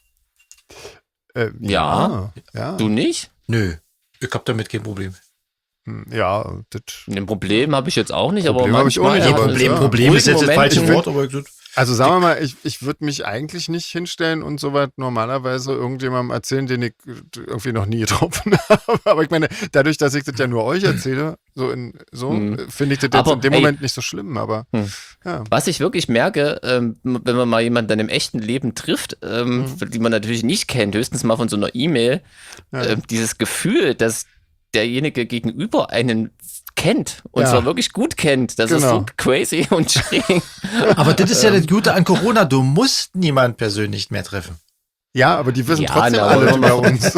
Ja. Du nicht? Nö, ich habe damit kein Problem. Ja, ein Problem habe ich jetzt auch nicht, Problem aber manchmal... Ich auch nicht. Problem ist jetzt das falsche Wort, aber also sagen wir mal, ich würde mich eigentlich nicht hinstellen und so weit normalerweise irgendjemandem erzählen, den ich irgendwie noch nie getroffen habe. Aber ich meine, dadurch, dass ich das ja nur euch erzähle, finde ich das jetzt in dem Moment nicht so schlimm. Aber ja. Was ich wirklich merke, wenn man mal jemanden dann im echten Leben trifft, die man natürlich nicht kennt, höchstens mal von so einer E-Mail, dieses Gefühl, dass derjenige gegenüber einen kennt und zwar wirklich gut kennt. Das ist so crazy und schräg. Aber das ist ja das Gute an Corona. Du musst niemanden persönlich mehr treffen. Ja, aber die wissen trotzdem alle über uns.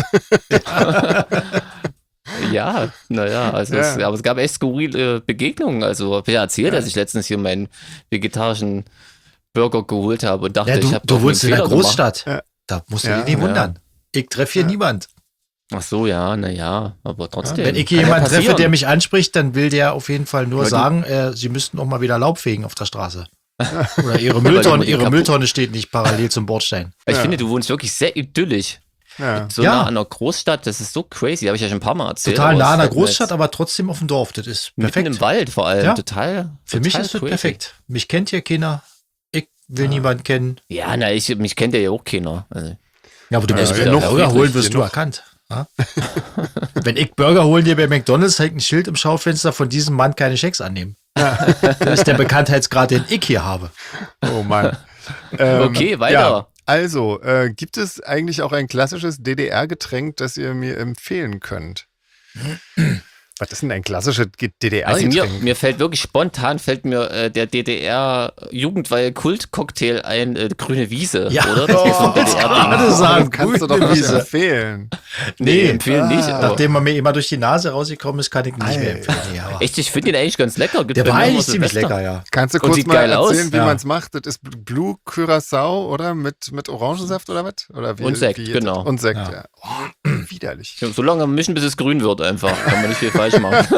Ja, aber es gab echt skurrile Begegnungen. Also habe ich ja erzählt, dass ich letztens hier meinen vegetarischen Burger geholt habe und dachte, ich habe du wohnst in der Großstadt. Da musst du dich nicht wundern. Ich treffe hier niemand. Ach so, aber trotzdem. Wenn ich jemanden treffe, der mich anspricht, dann will der auf jeden Fall nur sagen, sie müssten auch mal wieder Laub fegen auf der Straße. Oder ihre Mülltonne steht nicht parallel zum Bordstein. Ich finde, du wohnst wirklich sehr idyllisch. Ja. So nah an einer Großstadt, das ist so crazy, habe ich ja schon ein paar Mal erzählt. Total nah an der Großstadt, aber trotzdem auf dem Dorf, das ist perfekt. Mitten im Wald vor allem, total. Für mich ist das perfekt. Mich kennt hier keiner, ich will niemanden kennen. Ja, mich kennt ja auch keiner. Also, ja, aber du wirst Burger holen, wirst du erkannt. Ja? Wenn ich Burger holen dir bei McDonald's, hängt ein Schild im Schaufenster, von diesem Mann keine Schecks annehmen. Das ist der Bekanntheitsgrad, den ich hier habe. Oh Mann. Okay, weiter. Also, gibt es eigentlich auch ein klassisches DDR-Getränk, das ihr mir empfehlen könnt? Was ist denn ein klassisches DDR-Getränk? Also mir fällt wirklich spontan der DDR-Jugendweihe-Kult-Cocktail ein, Grüne Wiese, oder? Das ist so ein DDR-Ding. Kannst du doch nicht empfehlen. Nee, empfehlen nicht. Nachdem man mir immer durch die Nase rausgekommen ist, kann ich nicht mehr empfehlen. Ja. Echt, ich finde den eigentlich ganz lecker. Der war eigentlich ziemlich lecker, ja. Kannst du kurz mal erzählen, wie man es macht? Das ist Blue Curacao, oder? Mit Orangensaft oder was? Und Sekt, genau. Und Sekt, ja. Oh, widerlich. Ja, so lange mischen, bis es grün wird einfach. Kann man nicht viel falsch machen.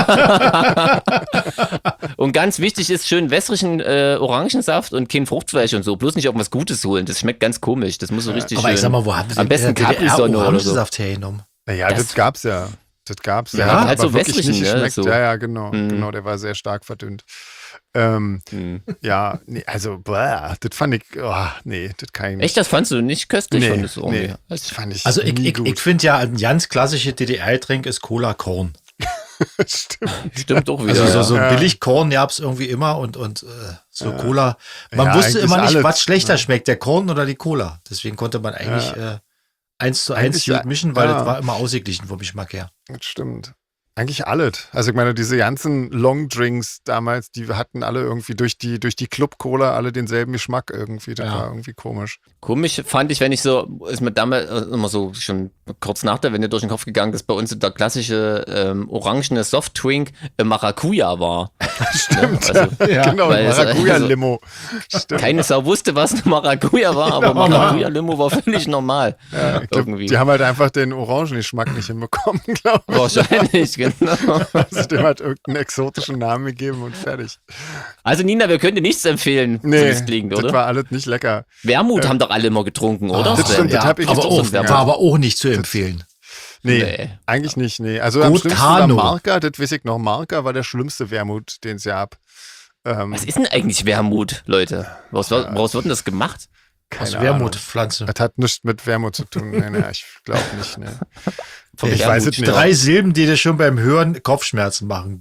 Und ganz wichtig ist schön wässrigen Orangensaft und kein Fruchtfleisch und so. Bloß nicht irgendwas Gutes holen. Das schmeckt ganz komisch. Das muss so richtig schön. Aber ich sag mal, wo haben Sie am besten Capri-Sonne oder so. Orangensaft hergenommen? Naja, das gab's ja. Ja, halt so wässrig, ne? So. Ja, genau. Genau, der war sehr stark verdünnt. Ja, nee, also, das fand ich, das kann ich nicht. Echt, das fandst du nicht köstlich? Nee, das fand ich also ich finde ja, ein ganz klassisches DDR-Getränk ist Cola Korn. Stimmt doch wieder. Also so Billigkorn gab es irgendwie immer und so Cola. Man wusste immer nicht, was schlechter schmeckt, der Korn oder die Cola. Deswegen konnte man eigentlich 1:1 gut mischen, weil das war immer ausgeglichen vom Geschmack her. Das stimmt. Eigentlich alles. Also ich meine, diese ganzen Longdrinks damals, die hatten alle irgendwie durch die Club-Cola alle denselben Geschmack irgendwie. Das war irgendwie komisch. Komisch fand ich, wenn ich so, ist mir damals immer so schon kurz nach der Wende durch den Kopf gegangen, dass bei uns der klassische orangene Softdrink Maracuja war. Stimmt, ja, also, genau, Maracuja-Limo. Keine Sau wusste, was eine Maracuja war, aber Maracuja-Limo war völlig normal. Ja, irgendwie. Die haben halt einfach den Orangengeschmack nicht hinbekommen, glaube ich. Wahrscheinlich, genau. Also dem hat irgendeinen exotischen Namen gegeben und fertig. Also Nina, wir können dir nichts empfehlen, so wie es klingt, oder? Das war alles nicht lecker. Wermut haben doch alle immer getrunken, oder? Das stimmt, das habe ich war aber auch nicht zu empfehlen. Nee, eigentlich nicht, nee. Also am schlimmsten war Marker, das weiß ich noch, Marker war der schlimmste Wermut, den es gab. Was ist denn eigentlich Wermut, Leute? Woraus wird denn das gemacht? Aus Wermutpflanze. Das hat nichts mit Wermut zu tun. Nee, ich glaube nicht. Nee. Ich weiß es nicht. 3 Silben, die dir schon beim Hören Kopfschmerzen machen.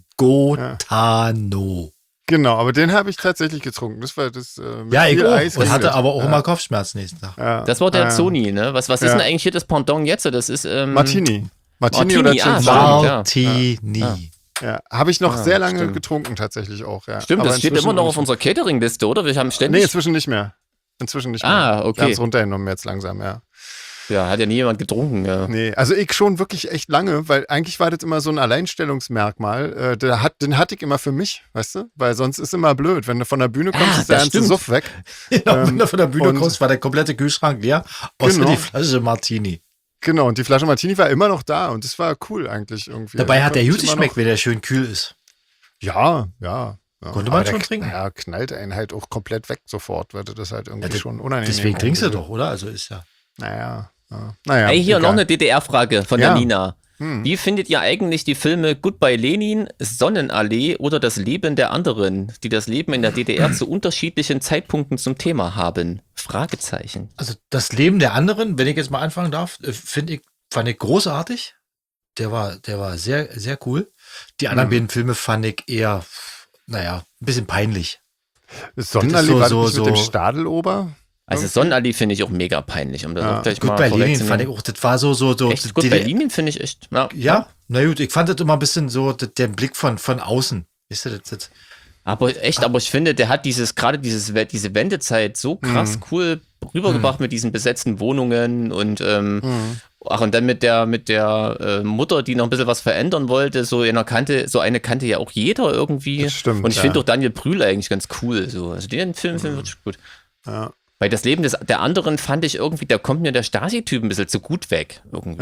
Gotano. Genau, aber den habe ich tatsächlich getrunken. Das war das mit ich viel auch. Eis Und hatte aber auch immer Kopfschmerzen nächsten Tag. Ja. Das war der Sony, ne? Was ist denn eigentlich hier das Pendant jetzt? Das ist Martini. Martini oder Gin Martini. Ja, habe ich noch sehr lange getrunken tatsächlich auch. Ja. Stimmt, aber das steht immer noch auf unserer Catering-Liste, oder? Wir haben ständig... Nee, inzwischen nicht mehr. Okay. Wir haben es runtergenommen jetzt langsam, ja. Ja, hat ja nie jemand getrunken, ja. Nee, also ich schon wirklich echt lange, weil eigentlich war das immer so ein Alleinstellungsmerkmal. Den hatte ich immer für mich, weißt du? Weil sonst ist immer blöd. Wenn du von der Bühne kommst, ist der ganze Suff weg. Genau, wenn du von der Bühne kommst, war der komplette Kühlschrank leer, außer die Flasche Martini. Genau, und die Flasche Martini war immer noch da und das war cool eigentlich irgendwie. Dabei hat der gut geschmeckt, wenn der schön kühl ist. Ja. Konnte man schon trinken? Ja, knallt einen halt auch komplett weg sofort, weil das halt irgendwie schon unangenehm ist. Deswegen trinkst du doch, oder? Also ist ja... Naja. Hey, hier noch eine DDR-Frage von der Nina. Wie findet ihr eigentlich die Filme Goodbye Lenin, Sonnenallee oder Das Leben der anderen, die das Leben in der DDR zu unterschiedlichen Zeitpunkten zum Thema haben? Fragezeichen. Also das Leben der anderen, wenn ich jetzt mal anfangen darf, fand ich großartig. Der war sehr, sehr cool. Die anderen beiden Filme fand ich eher, ein bisschen peinlich. Sonnenallee war das mit dem Stadelober? Also Sonnenallee finde ich auch mega peinlich. Um das auch gleich gut, mal bei Lenin fand ich auch, das war so echt gut, bei Lenin finde ich echt. Ja, na gut, ich fand das immer ein bisschen so, der Blick von außen. Weißt du, das. Aber ich finde, der hat diese Wendezeit so krass cool rübergebracht mit diesen besetzten Wohnungen und und dann mit der Mutter, die noch ein bisschen was verändern wollte, so eine kannte ja auch jeder irgendwie. Das stimmt, und ich finde auch Daniel Brühl eigentlich ganz cool. So. Also den Film wirklich gut. Ja. Weil das Leben der anderen fand ich irgendwie, da kommt mir der Stasi-Typ ein bisschen zu gut weg. Irgendwie.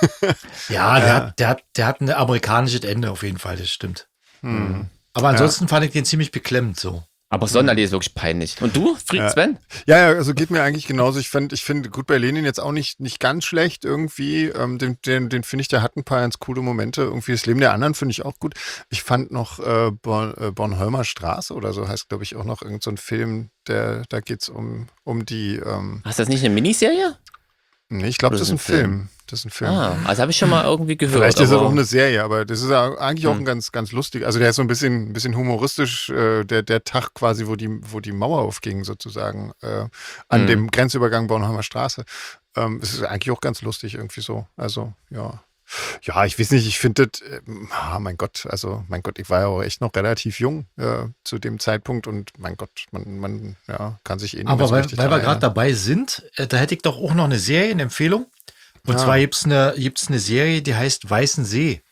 Der hat ein amerikanisches Ende auf jeden Fall, das stimmt. Aber ansonsten fand ich den ziemlich beklemmend so. Aber Sonnenallee ist wirklich peinlich. Und du, Sven? Ja, also geht mir eigentlich genauso. Ich finde gut bei Lenin jetzt auch nicht ganz schlecht irgendwie. Den finde ich, der hat ein paar ganz coole Momente. Irgendwie das Leben der anderen finde ich auch gut. Ich fand noch Bornholmer Straße oder so heißt, glaube ich, auch noch irgend so ein Film, da geht es um die... Hast du das nicht eine Miniserie? Nee, ich glaube, das ist ein Film. Das ist ein Film. Also habe ich schon mal irgendwie gehört. Vielleicht ist es auch eine Serie, aber das ist eigentlich auch ein ganz, ganz lustig. Also der ist so ein bisschen humoristisch, der Tag quasi, wo die Mauer aufging sozusagen, an dem Grenzübergang Bornholmer Straße. Es ist eigentlich auch ganz lustig irgendwie so. Also, ja. Ja, ich weiß nicht, ich finde das, mein Gott, ich war ja auch echt noch relativ jung zu dem Zeitpunkt und mein Gott, man kann sich eh nicht Aber so richtig weil wir gerade dabei sind, da hätte ich doch auch noch eine Serienempfehlung. Und zwar gibt's eine Serie, die heißt Weißen See.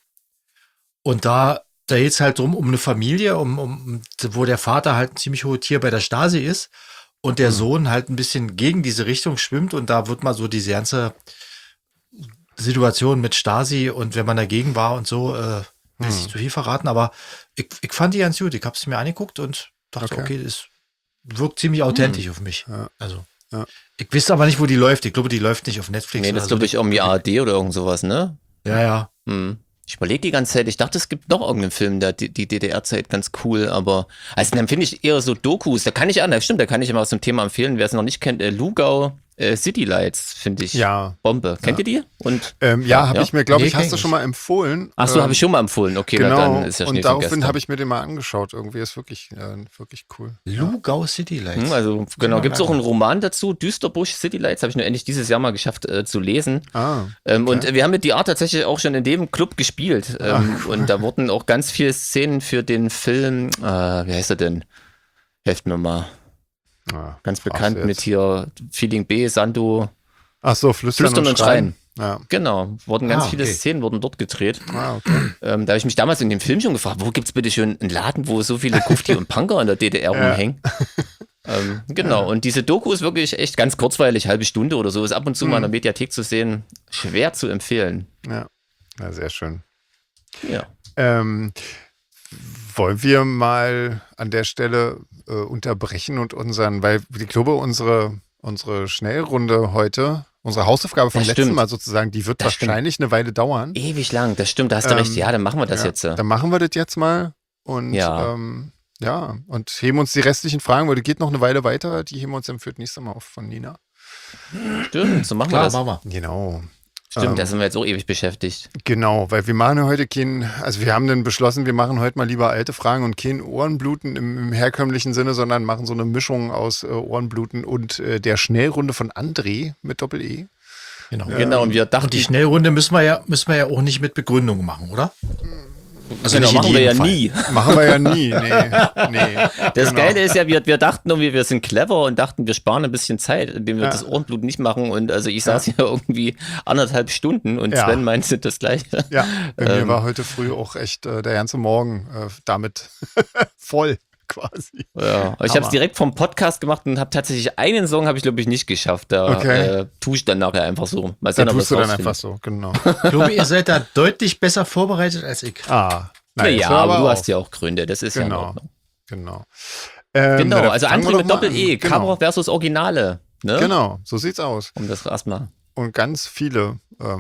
Und da geht es halt drum um eine Familie, wo der Vater halt ein ziemlich hohes Tier bei der Stasi ist und der Sohn halt ein bisschen gegen diese Richtung schwimmt und da wird mal so diese ganze Situation mit Stasi und wenn man dagegen war und so, will ich nicht zu viel verraten, aber ich fand die ganz gut. Ich habe es mir angeguckt und dachte, okay, das wirkt ziemlich authentisch auf mich. Ja. Also, ich weiß aber nicht, wo die läuft. Ich glaube, die läuft nicht auf Netflix. Nee, das glaube ich irgendwie ARD oder irgend sowas, ne? Ja. Ich überlege die ganze Zeit, ich dachte, es gibt noch irgendeinen Film, der die DDR-Zeit ganz cool, aber also dann finde ich eher so Dokus, da kann ich immer aus dem Thema empfehlen, wer es noch nicht kennt, Lugau City Lights, finde ich Bombe. Kennt ihr die? Und habe ich mir, glaube ich, hast du schon mal empfohlen. Ach so, habe ich schon mal empfohlen. Okay, genau, dann ist ja Schnee und daraufhin habe ich mir den mal angeschaut. Irgendwie ist wirklich cool. Lugau City Lights. Also genau, gibt es auch einen Roman dazu, Düsterbusch City Lights, habe ich nur endlich dieses Jahr mal geschafft zu lesen. Und wir haben mit die Art tatsächlich auch schon in dem Club gespielt. Und da wurden auch ganz viele Szenen für den Film, wie heißt er denn? Helft mir mal. Ganz bekannt mit hier Feeling B, Sandu. Ach so, Flüstern und Schreien. Ja. Genau, ganz viele Szenen wurden dort gedreht. Okay. Da habe ich mich damals in dem Film schon gefragt, wo gibt es bitte schon einen Laden, wo so viele Grufti und Punker in der DDR rumhängen? Genau, und diese Doku ist wirklich echt ganz kurzweilig, halbe Stunde oder so, ist ab und zu mal in der Mediathek zu sehen, schwer zu empfehlen. Ja, sehr schön. Ja. Wollen wir mal an der Stelle unterbrechen und weil ich glaube, unsere Schnellrunde heute, unsere Hausaufgabe vom letzten Mal sozusagen, die wird wahrscheinlich eine Weile dauern. Ewig lang, das stimmt, da hast du recht. Ja, dann machen wir das jetzt. Dann machen wir das jetzt mal und und heben uns die restlichen Fragen, weil die geht noch eine Weile weiter, die heben wir uns dann für das nächste Mal auf von Nina. Stimmt, so machen wir das. Genau. Stimmt, da sind wir jetzt auch ewig beschäftigt. Genau, weil wir machen heute wir haben dann beschlossen, wir machen heute mal lieber alte Fragen und kein Ohrenbluten im herkömmlichen Sinne, sondern machen so eine Mischung aus Ohrenbluten und der Schnellrunde von André mit Doppel-E. Genau, und wir dachten, und die Schnellrunde müssen wir ja auch nicht mit Begründung machen, oder? Also genau, machen wir ja nie. Machen wir ja nie, nee. Das Geile ist ja, wir dachten irgendwie, wir sind clever und dachten, wir sparen ein bisschen Zeit, indem wir das Ohrenblut nicht machen. Und also ich saß hier irgendwie 1,5 Stunden und Sven meinte das Gleiche. Ja, bei mir war heute früh auch echt der ganze Morgen damit voll quasi. Ja, ich habe es direkt vom Podcast gemacht und habe tatsächlich einen Song, glaube ich, nicht geschafft. Da tue ich dann nachher einfach so. Mal sehen, tust du dann einfach so, genau. Ich glaube, ihr seid da deutlich besser vorbereitet als ich. Naja, aber du hast ja auch Gründe, das ist ja in Ordnung. Genau. Also André mit Doppel-E, Cover versus Originale. Ne? Genau, so sieht's aus. Um das erstmal. Und ganz viele,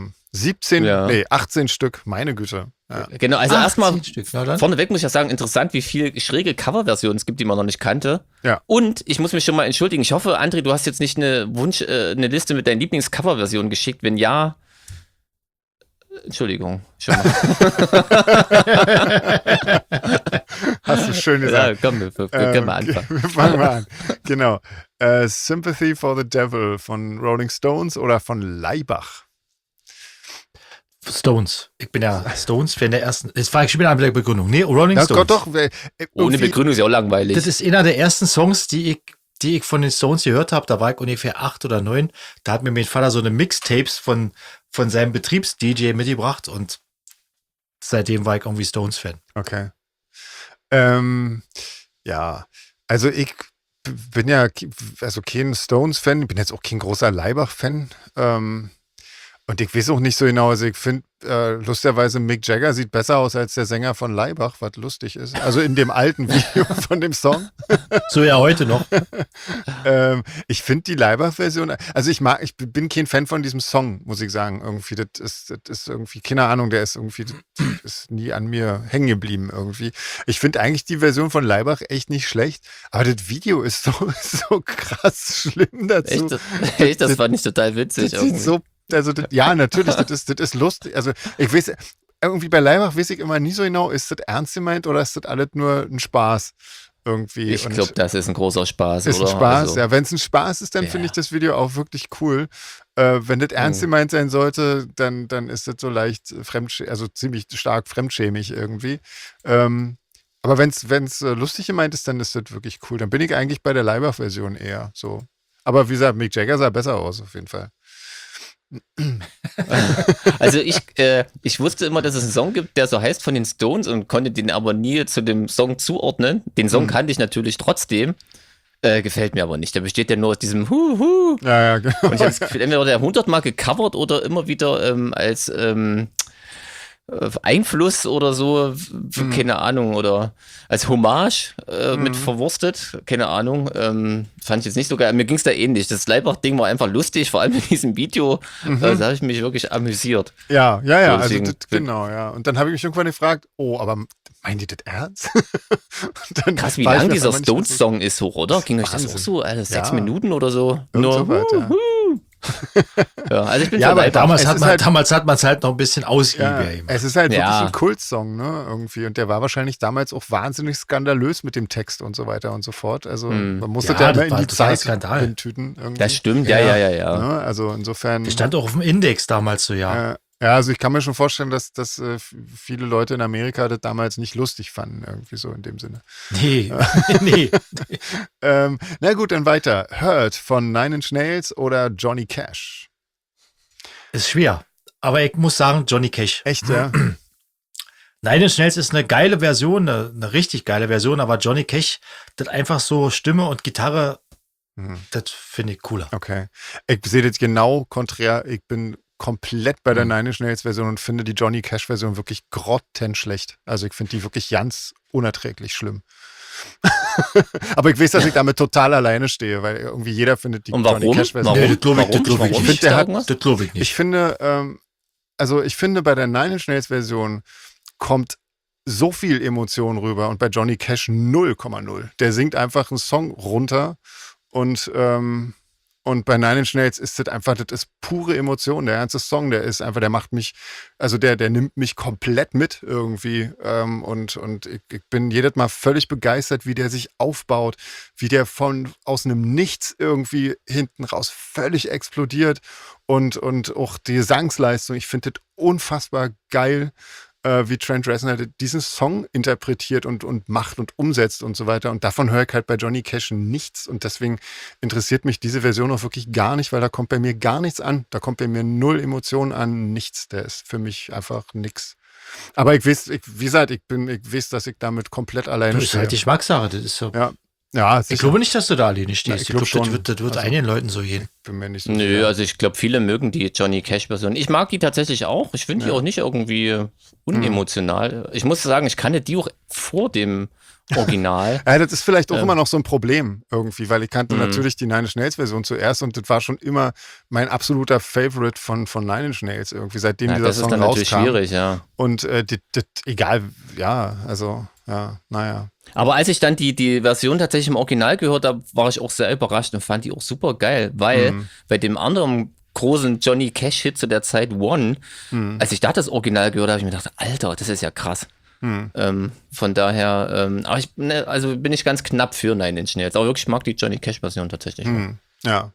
18 Stück, meine Güte. Ja. Genau, also erstmal vorneweg muss ich ja sagen, interessant, wie viele schräge Coverversionen es gibt, die man noch nicht kannte. Ja. Und ich muss mich schon mal entschuldigen, ich hoffe, André, du hast jetzt nicht eine Liste mit deinen Lieblings-Coverversionen geschickt. Wenn ja, Entschuldigung, schon mal. Hast du schön gesagt. Ja, komm, wir können mal anfangen. Wir fangen mal an. Genau. Sympathy for the Devil von Rolling Stones oder von Laibach? Stones. Ich bin ja Stones-Fan der ersten. Jetzt frage ich schon wieder an der Begründung. Nee, Rolling Stones. Gott, doch. Ohne Begründung ist ja auch langweilig. Das ist einer der ersten Songs, die ich von den Stones gehört habe. Da war ich ungefähr 8 oder 9. Da hat mir mein Vater so eine Mixtapes von seinem Betriebs-DJ mitgebracht und seitdem war ich irgendwie Stones-Fan. Okay. Ja, also ich bin ja kein Stones-Fan, bin jetzt auch kein großer Laibach-Fan. Und ich weiß auch nicht so genau, also ich finde, lustigerweise Mick Jagger sieht besser aus als der Sänger von Laibach, was lustig ist. Also in dem alten Video von dem Song. So ja heute noch. Ich finde die Laibach-Version, also ich bin kein Fan von diesem Song, muss ich sagen. Irgendwie, das ist irgendwie, keine Ahnung, der ist irgendwie, das ist nie an mir hängen geblieben irgendwie. Ich finde eigentlich die Version von Laibach echt nicht schlecht, aber das Video ist so krass schlimm dazu. Echt? Das fand ich total witzig. Das sieht so. Also, ja, natürlich, das ist lustig. Also, ich weiß, irgendwie bei Laibach weiß ich immer nie so genau, ist das ernst gemeint oder ist das alles nur ein Spaß irgendwie? Ich glaube, das ist ein großer Spaß, ist oder? Ein Spaß, also, ja. Wenn es ein Spaß ist, dann finde ich das Video auch wirklich cool. Wenn das ernst gemeint sein sollte, dann ist das so leicht also ziemlich stark fremdschämig irgendwie. Aber wenn es lustig gemeint ist, dann ist das wirklich cool. Dann bin ich eigentlich bei der Laibach-Version eher so. Aber wie gesagt, Mick Jagger sah besser aus, auf jeden Fall. Also ich wusste immer, dass es einen Song gibt, der so heißt von den Stones und konnte den aber nie zu dem Song zuordnen. Den Song kannte ich natürlich trotzdem. Gefällt mir aber nicht. Der besteht ja nur aus diesem Hu-Hu. Ja, genau. Und ich habe das Gefühl, entweder der 100-mal gecovert oder immer wieder als Einfluss oder so, keine Ahnung, oder als Hommage mit verwurstet, keine Ahnung, fand ich jetzt nicht so geil. Mir ging es da ähnlich. Das Laibach-Ding war einfach lustig, vor allem in diesem Video, da habe ich mich wirklich amüsiert. Ja, so, also genau, ja. Und dann habe ich mich irgendwann gefragt, aber meinen die das ernst? Krass, wie lang dieser Stones-Song ist hoch, oder? Ging euch das auch so? 6 Minuten oder so? Nur so weit, ja. Ja, also ich bin aber damals hat man es halt noch ein bisschen ausgiebiger gemacht. Es ist halt wirklich ein Kultsong, ne, irgendwie. Und der war wahrscheinlich damals auch wahnsinnig skandalös mit dem Text und so weiter und so fort. Also man musste da immer in die Zeit hintüten. Das stimmt, ja. Ne? Also insofern. Der stand auch auf dem Index damals so, ja. Ja, also ich kann mir schon vorstellen, dass viele Leute in Amerika das damals nicht lustig fanden, irgendwie so in dem Sinne. Nee. Na gut, dann weiter. Hurt von Nine Inch Nails oder Johnny Cash? Ist schwer. Aber ich muss sagen, Johnny Cash. Echt, ja? Nine Inch Nails ist eine geile Version, eine richtig geile Version, aber Johnny Cash, das einfach so Stimme und Gitarre, das finde ich cooler. Okay. Ich sehe das genau konträr. Ich bin komplett bei der Nine Inch Nails Version und finde die Johnny Cash Version wirklich grottenschlecht. Also ich finde die wirklich ganz unerträglich schlimm. Aber ich weiß, dass ich damit total alleine stehe, weil irgendwie jeder findet die Johnny Cash Version. Nee, das glaube ich nicht. Ich finde, ich finde bei der Nine Inch Nails Version kommt so viel Emotion rüber und bei Johnny Cash 0,0. Der singt einfach einen Song runter und bei Nine Inch Nails ist das einfach, das ist pure Emotion. Der ganze Song, der ist einfach, der macht mich, also der nimmt mich komplett mit irgendwie. Und ich bin jedes Mal völlig begeistert, wie der sich aufbaut, wie der aus einem Nichts irgendwie hinten raus völlig explodiert und auch die Gesangsleistung. Ich finde das unfassbar geil, wie Trent Reznor diesen Song interpretiert und macht und umsetzt und so weiter. Und davon höre ich halt bei Johnny Cash nichts. Und deswegen interessiert mich diese Version auch wirklich gar nicht, weil da kommt bei mir gar nichts an. Da kommt bei mir 0 Emotionen an, nichts. Der ist für mich einfach nix. Aber ich weiß, dass ich damit komplett alleine stehe. Das ist halt die Geschmackssache. Das ist so. Ja, ich glaube nicht, dass du da alleine stehst. Ich glaube, das wird einigen Leuten so gehen. Bin mir nicht so sicher. Also ich glaube, viele mögen die Johnny Cash-Version. Ich mag die tatsächlich auch. Ich finde die auch nicht irgendwie unemotional. Ich muss sagen, ich kannte die auch vor dem Original. Ja, das ist vielleicht auch immer noch so ein Problem irgendwie, weil ich kannte natürlich die Nine Inch Nails Version zuerst und das war schon immer mein absoluter Favorite von Nine Inch Nails irgendwie, seitdem dieser Song rauskam. Das ist dann natürlich schwierig, ja. Und egal, ja, also, ja, naja. Aber als ich dann die Version tatsächlich im Original gehört habe, war ich auch sehr überrascht und fand die auch super geil, weil bei dem anderen großen Johnny Cash-Hit zu der Zeit One, als ich da das Original gehört habe, habe ich mir gedacht, Alter, das ist ja krass. Von daher, aber bin ich ganz knapp für Nine Inch Nails. Aber wirklich, ich mag die Johnny Cash-Version tatsächlich. Ja.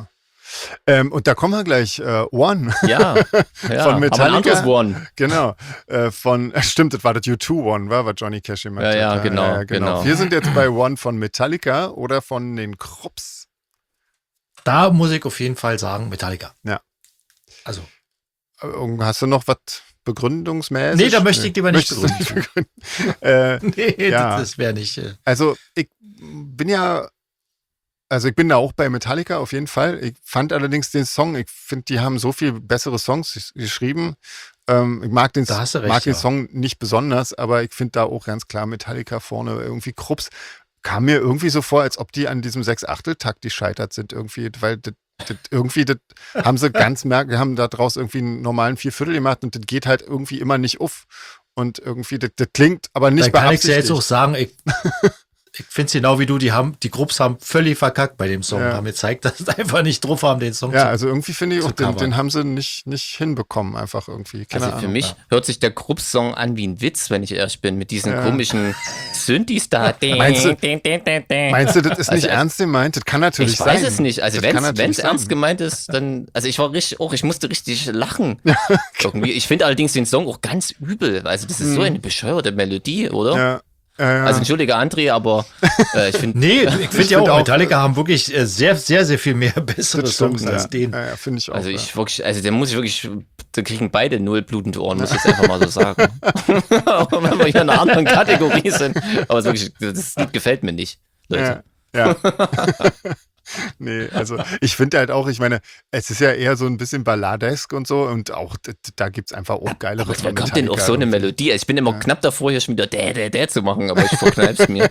Und da kommen wir gleich. One. Ja, von Metallica. Aber ein anderes One. Genau. Stimmt, das war das U2 One, was Johnny Cash gemacht hat. Ja, genau. Wir sind jetzt bei One von Metallica oder von den Krupps. Da muss ich auf jeden Fall sagen, Metallica. Ja. Also. Hast du noch was begründungsmäßig? Nee, da möchte ich lieber nicht begründen. Das wäre nicht. Also, ich bin ja Also ich bin da auch bei Metallica auf jeden Fall. Ich fand allerdings den Song, ich finde, die haben so viel bessere Songs geschrieben. Ich mag den Song nicht besonders, aber ich finde da auch ganz klar Metallica vorne. Irgendwie Krups kam mir irgendwie so vor, als ob die an diesem 6/8-Takt gescheitert sind irgendwie, weil das haben sie haben da draus irgendwie einen normalen 4/4 gemacht und das geht halt irgendwie immer nicht auf. Und irgendwie, das klingt aber nicht beabsichtigt. Kann ich jetzt auch sagen, ich finde es genau wie du, die Grupps haben völlig verkackt bei dem Song. Haben gezeigt, dass sie einfach nicht drauf haben, den Song also irgendwie finde ich auch, den haben sie nicht hinbekommen, einfach irgendwie. Keine Ahnung. Für mich hört sich der Grupps-Song an wie ein Witz, wenn ich ehrlich bin, mit diesen komischen Synthes da. Meinst du, das ist nicht ernst gemeint? Das kann natürlich sein. Ich weiß es nicht. Also wenn es ernst gemeint ist, dann, also ich musste richtig lachen. Irgendwie. Ich finde allerdings den Song auch ganz übel. Also das ist so eine bescheuerte Melodie, oder? Ja. Also entschuldige André, aber ich finde... ich finde ja auch, Metallica haben wirklich sehr, sehr, sehr viel mehr bessere Songs als den. Ja, finde ich auch. Also den muss ich wirklich, da kriegen beide 0 blutende Ohren, muss ich jetzt einfach mal so sagen. Auch wenn wir hier in einer anderen Kategorie sind. Aber das Lied gefällt mir nicht, Leute. Ja. Nee, also ich finde halt auch, ich meine, es ist ja eher so ein bisschen balladesk und so und auch da gibt es einfach auch geile Aber wer kommt denn auf so eine Melodie? Ich bin immer knapp davor, hier schon wieder der zu machen, aber ich verkneif's mir.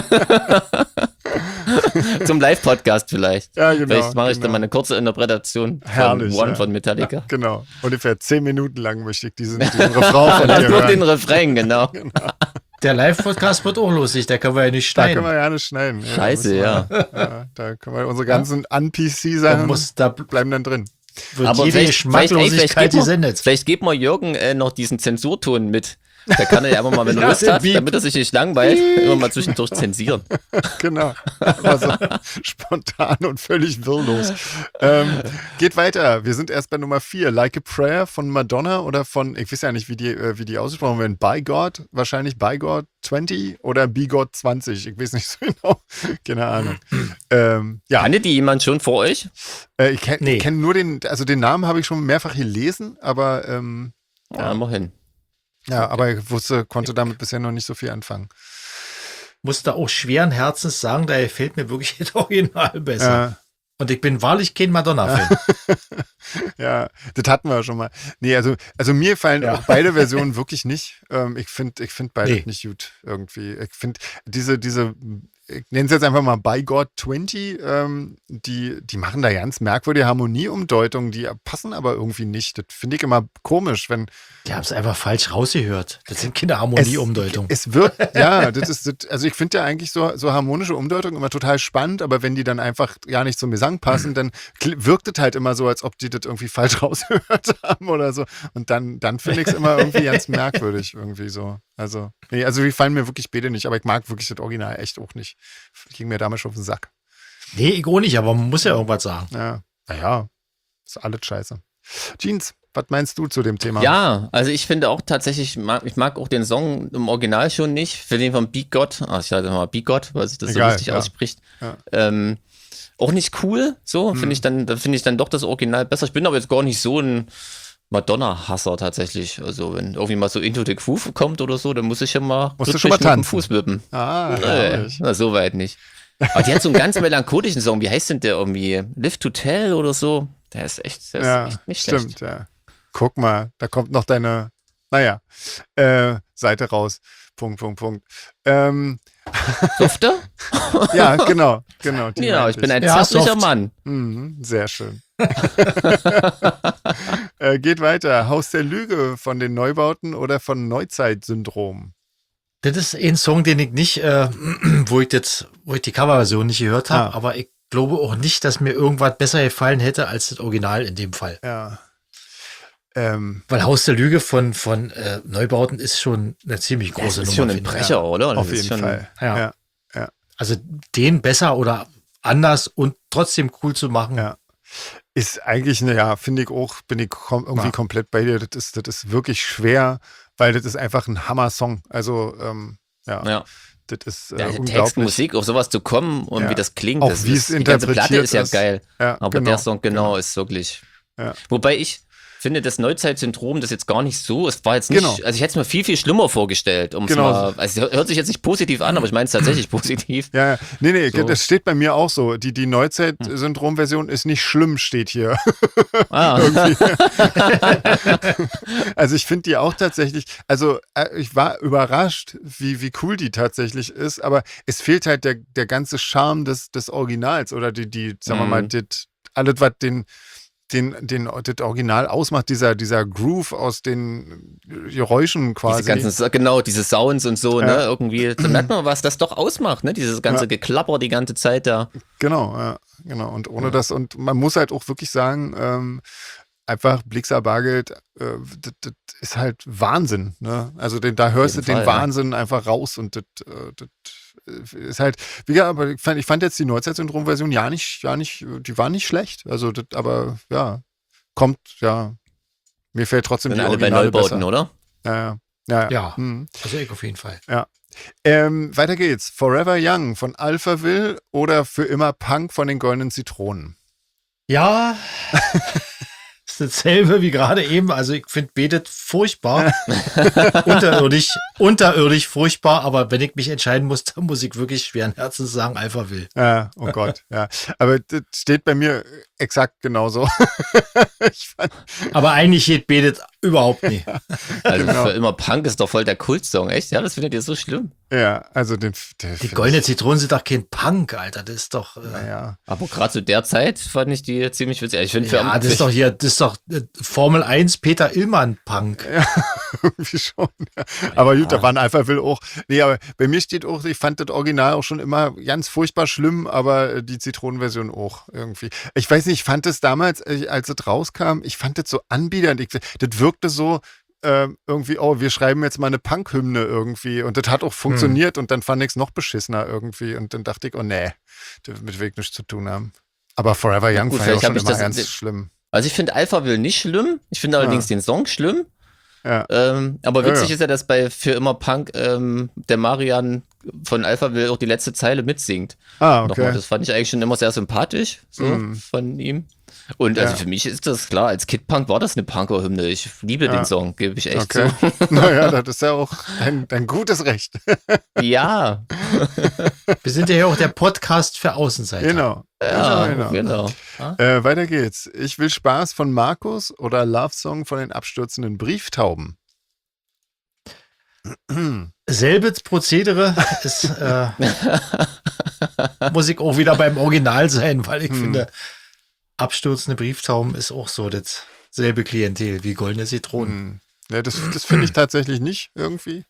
Zum Live-Podcast vielleicht. Ja, genau. Vielleicht mache ich dann mal eine kurze Interpretation von One von Metallica. Ja, genau. Ungefähr 10 Minuten lang möchte ich diesen Refrain von dir hören. Nur den Refrain, genau. Der Live-Podcast wird auch lustig, da können wir ja nicht schneiden. Da können wir ja nicht schneiden. Scheiße, ja. Da können wir unsere ganzen Un-PC-Sachen bleiben dann drin. Aber jede Geschmacklosigkeit gesendet. Vielleicht geben wir Jürgen noch diesen Zensurton mit. Da kann er ja einfach mal, wenn er Lust hat, damit er sich nicht langweilt, immer mal zwischendurch zensieren. Genau. Aber so spontan und völlig wirrlos. Geht weiter. Wir sind erst bei Nummer 4. Like a Prayer von Madonna oder von, ich weiß ja nicht, wie die ausgesprochen werden. By God, wahrscheinlich By God 20 oder Be God 20. Ich weiß nicht so genau. Keine Ahnung. Kannte die jemand schon vor euch? Ich kenne nur den Namen habe ich schon mehrfach gelesen, aber immerhin. Ja, aber ich konnte damit bisher noch nicht so viel anfangen. Musste auch schweren Herzens sagen, da gefällt mir wirklich das Original besser. Ja. Und ich bin wahrlich kein Madonna-Fan. Ja, das hatten wir ja schon mal. Nee, also mir gefallen auch beide Versionen wirklich nicht. Ich find beide nicht gut irgendwie. Ich finde diese ich nenne es jetzt einfach mal By God 20, die machen da ganz merkwürdige Harmonieumdeutungen, die passen aber irgendwie nicht. Das finde ich immer komisch, wenn... Die haben es einfach falsch rausgehört. Das sind keine Harmonieumdeutungen. Es wird, also ich finde ja eigentlich so harmonische Umdeutungen immer total spannend, aber wenn die dann einfach ja nicht zum Gesang passen, dann wirkt es halt immer so, als ob die das irgendwie falsch rausgehört haben oder so. Und dann finde ich es immer irgendwie ganz merkwürdig irgendwie so. Also die fallen mir wirklich beide nicht, aber ich mag wirklich das Original echt auch nicht. Ging mir damals schon auf den Sack. Nee, ich auch nicht, aber man muss ja irgendwas sagen. Ja, naja, ist alles scheiße. Jeans, was meinst du zu dem Thema? Ja, also ich finde auch tatsächlich, ich mag auch den Song im Original schon nicht. Für den von Be God, ich sage mal Be God, weil sich das so richtig ausspricht. Ja. Auch nicht cool, so, finde ich dann doch das Original besser. Ich bin aber jetzt gar nicht so ein Madonna-Hasser tatsächlich. Also wenn irgendwie mal so Into the Groove kommt oder so, dann muss ich ja mal mit dem Fuß wippen. Na, so weit nicht. Aber die hat so einen ganz melancholischen Song. Wie heißt denn der irgendwie? Live to Tell oder so? Der ist echt nicht schlecht. Stimmt, ja. Guck mal, da kommt noch deine, Seite raus. Punkt. Dufte? Ja, genau. Ja, ich bin ein zärtlicher Mann. Sehr schön. Geht weiter. Haus der Lüge von den Neubauten oder von Neuzeit-Syndrom? Das ist ein Song, den ich nicht, wo ich die Coverversion nicht gehört habe, aber ich glaube auch nicht, dass mir irgendwas besser gefallen hätte als das Original in dem Fall. Ja. Weil Haus der Lüge von Neubauten ist schon eine ziemlich große Nummer. Das ist schon ein Brecher, oder? Auf jeden Fall. Ja. Also den besser oder anders und trotzdem cool zu machen. Ja. Ist eigentlich, finde ich auch, bin ich irgendwie komplett bei dir. Das ist wirklich schwer, weil das ist einfach ein Hammer-Song. Also, das ist unglaublich. Text, Musik, auf sowas zu kommen und wie das klingt. Auch wie es interpretiert die ganze Platte ist ja geil. Ja, aber der Song ist wirklich... Ja. Wobei ich finde das Neuzeitsyndrom das jetzt gar nicht so. Es war jetzt nicht, also ich hätte es mir viel, viel schlimmer vorgestellt. Also es hört sich jetzt nicht positiv an, aber ich meine es tatsächlich positiv. Ja. Nee, so. Das steht bei mir auch so. Die Neuzeit-Syndrom-Version ist nicht schlimm, steht hier. Also ich finde die auch tatsächlich, also ich war überrascht, wie cool die tatsächlich ist, aber es fehlt halt der ganze Charme des Originals oder sagen wir mal, alles, was das Original ausmacht, dieser Groove aus den Geräuschen quasi. Diese Sounds und so, ne, irgendwie, da merkt man, was das doch ausmacht, ne, dieses ganze Geklapper die ganze Zeit da. Genau. Und ohne das, und man muss halt auch wirklich sagen, einfach Blixa Bargeld, das ist halt Wahnsinn, ne? Also da hörst du den Wahnsinn einfach raus und das ist halt, wie gesagt, aber ich fand jetzt die Neuzeit-Syndrom-Version die war nicht schlecht. Also, aber ja, mir fällt trotzdem die Originale bei Neubauten, besser. Oder? Ja. Also ich auf jeden Fall. Ja. Weiter geht's. Forever Young von Alphaville oder Für immer Punk von den Goldenen Zitronen? Ja. Ist dasselbe wie gerade eben. Also ich finde Betet furchtbar. unterirdisch furchtbar. Aber wenn ich mich entscheiden muss, dann muss ich wirklich schweren Herzens sagen, Alphaville. Ja, oh Gott, ja. Aber das steht bei mir exakt genauso. Aber eigentlich geht Betet überhaupt nicht. Also Für immer Punk ist doch voll der Kultsong, echt? Ja, das findet ihr so schlimm? Ja, also die Goldenen Zitronen sind doch kein Punk, Alter. Das ist doch. Aber gerade zu der Zeit fand ich die ziemlich witzig. Ich finde das ist doch Formel 1 Peter Illmann Punk. Ja, irgendwie schon. Ja. Aber gut, da waren Alphaville auch. Nee, aber bei mir steht auch, ich fand das Original auch schon immer ganz furchtbar schlimm, aber die Zitronenversion auch irgendwie. Ich weiß nicht, ich fand es damals, als es rauskam, ich fand das so anbiedernd. Das wirkte so, irgendwie, wir schreiben jetzt mal eine Punk-Hymne irgendwie. Und das hat auch funktioniert und dann fand ich es noch beschissener irgendwie. Und dann dachte ich, nee, damit will ich nichts zu tun haben. Aber Forever Young fand ich auch schon immer ganz schlimm. Also ich finde Alphaville nicht schlimm. Ich finde allerdings den Song schlimm. Ja. Aber witzig ist ja, dass bei Für immer Punk der Marian von Alphaville auch die letzte Zeile mitsingt. Okay. Nochmal, das fand ich eigentlich schon immer sehr sympathisch von ihm. Und also für mich ist das klar, als Kid Punk war das eine Punker-Hymne. Ich liebe den Song, gebe ich echt zu. Naja, das ist ja auch dein gutes Recht. Ja. Wir sind ja hier auch der Podcast für Außenseiter. Genau. Genau. Weiter geht's. Ich will Spaß von Markus oder Love Song von den abstürzenden Brieftauben? Selbes Prozedere ist, muss ich auch wieder beim Original sein, weil ich finde, abstürzende Brieftauben ist auch so dasselbe Klientel wie Goldene Zitronen. Ja, das finde ich tatsächlich nicht irgendwie.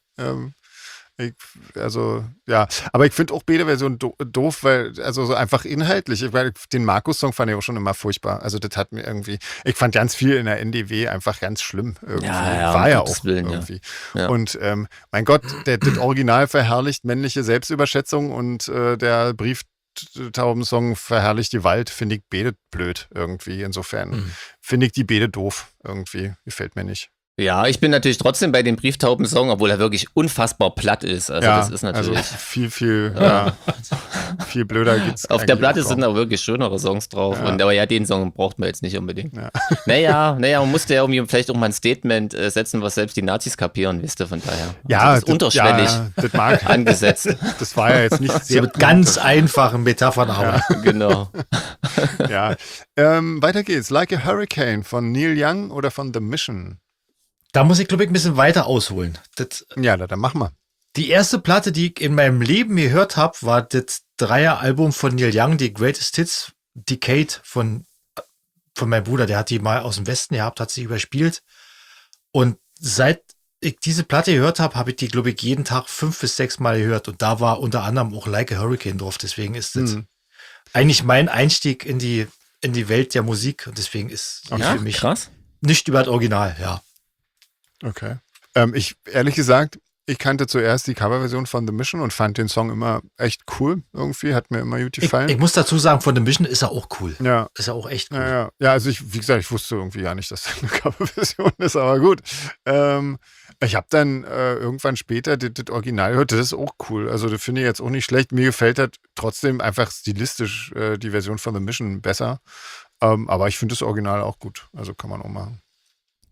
Aber ich finde auch beide Versionen doof, weil, also so einfach inhaltlich, weil den Markus-Song fand ich auch schon immer furchtbar. Also das hat mir irgendwie, ich fand ganz viel in der NDW einfach ganz schlimm irgendwie. War ja auch irgendwie. Ja. Und mein Gott, das Original verherrlicht männliche Selbstüberschätzung und der Brieftauben-Song verherrlicht Gewalt, finde ich beide blöd irgendwie. Insofern finde ich die beide doof irgendwie. Gefällt mir nicht. Ja, ich bin natürlich trotzdem bei dem Brieftauben-Song, obwohl er wirklich unfassbar platt ist. Also das ist natürlich viel viel blöder geht's. Auf der Platte sind aber wirklich schönere Songs drauf. Ja. Aber den Song braucht man jetzt nicht unbedingt. Ja. Naja, man musste ja irgendwie vielleicht auch mal ein Statement setzen, was selbst die Nazis kapieren, wisst ihr, von daher. Ja, das ist unterschwellig das mag angesetzt. Das war ja jetzt nicht sehr mit ganz einfachen Metaphern, aber. Genau. Ja. Weiter geht's. Like a Hurricane von Neil Young oder von The Mission? Da muss ich, glaube ich, ein bisschen weiter ausholen. Dann machen wir. Die erste Platte, die ich in meinem Leben gehört habe, war das Dreier-Album von Neil Young, die Greatest Hits Decade von meinem Bruder. Der hat die mal aus dem Westen gehabt, hat sie überspielt. Und seit ich diese Platte gehört habe, habe ich die, glaube ich, jeden Tag 5 bis 6 Mal gehört. Und da war unter anderem auch Like a Hurricane drauf. Deswegen ist das eigentlich mein Einstieg in die Welt der Musik. Und deswegen ist für mich nicht über das Original, ja. Okay. Ich, ehrlich gesagt, ich kannte zuerst die Coverversion von The Mission und fand den Song immer echt cool irgendwie, hat mir immer gut gefallen. Ich muss dazu sagen, von The Mission ist er auch cool. Ja. Ist er auch echt cool. Ja, also wie gesagt, ich wusste irgendwie gar nicht, dass das eine Coverversion ist, aber gut. Ich habe dann irgendwann später das Original gehört, das ist auch cool. Also das finde ich jetzt auch nicht schlecht. Mir gefällt halt trotzdem einfach stilistisch die Version von The Mission besser. Aber ich finde das Original auch gut. Also kann man auch machen.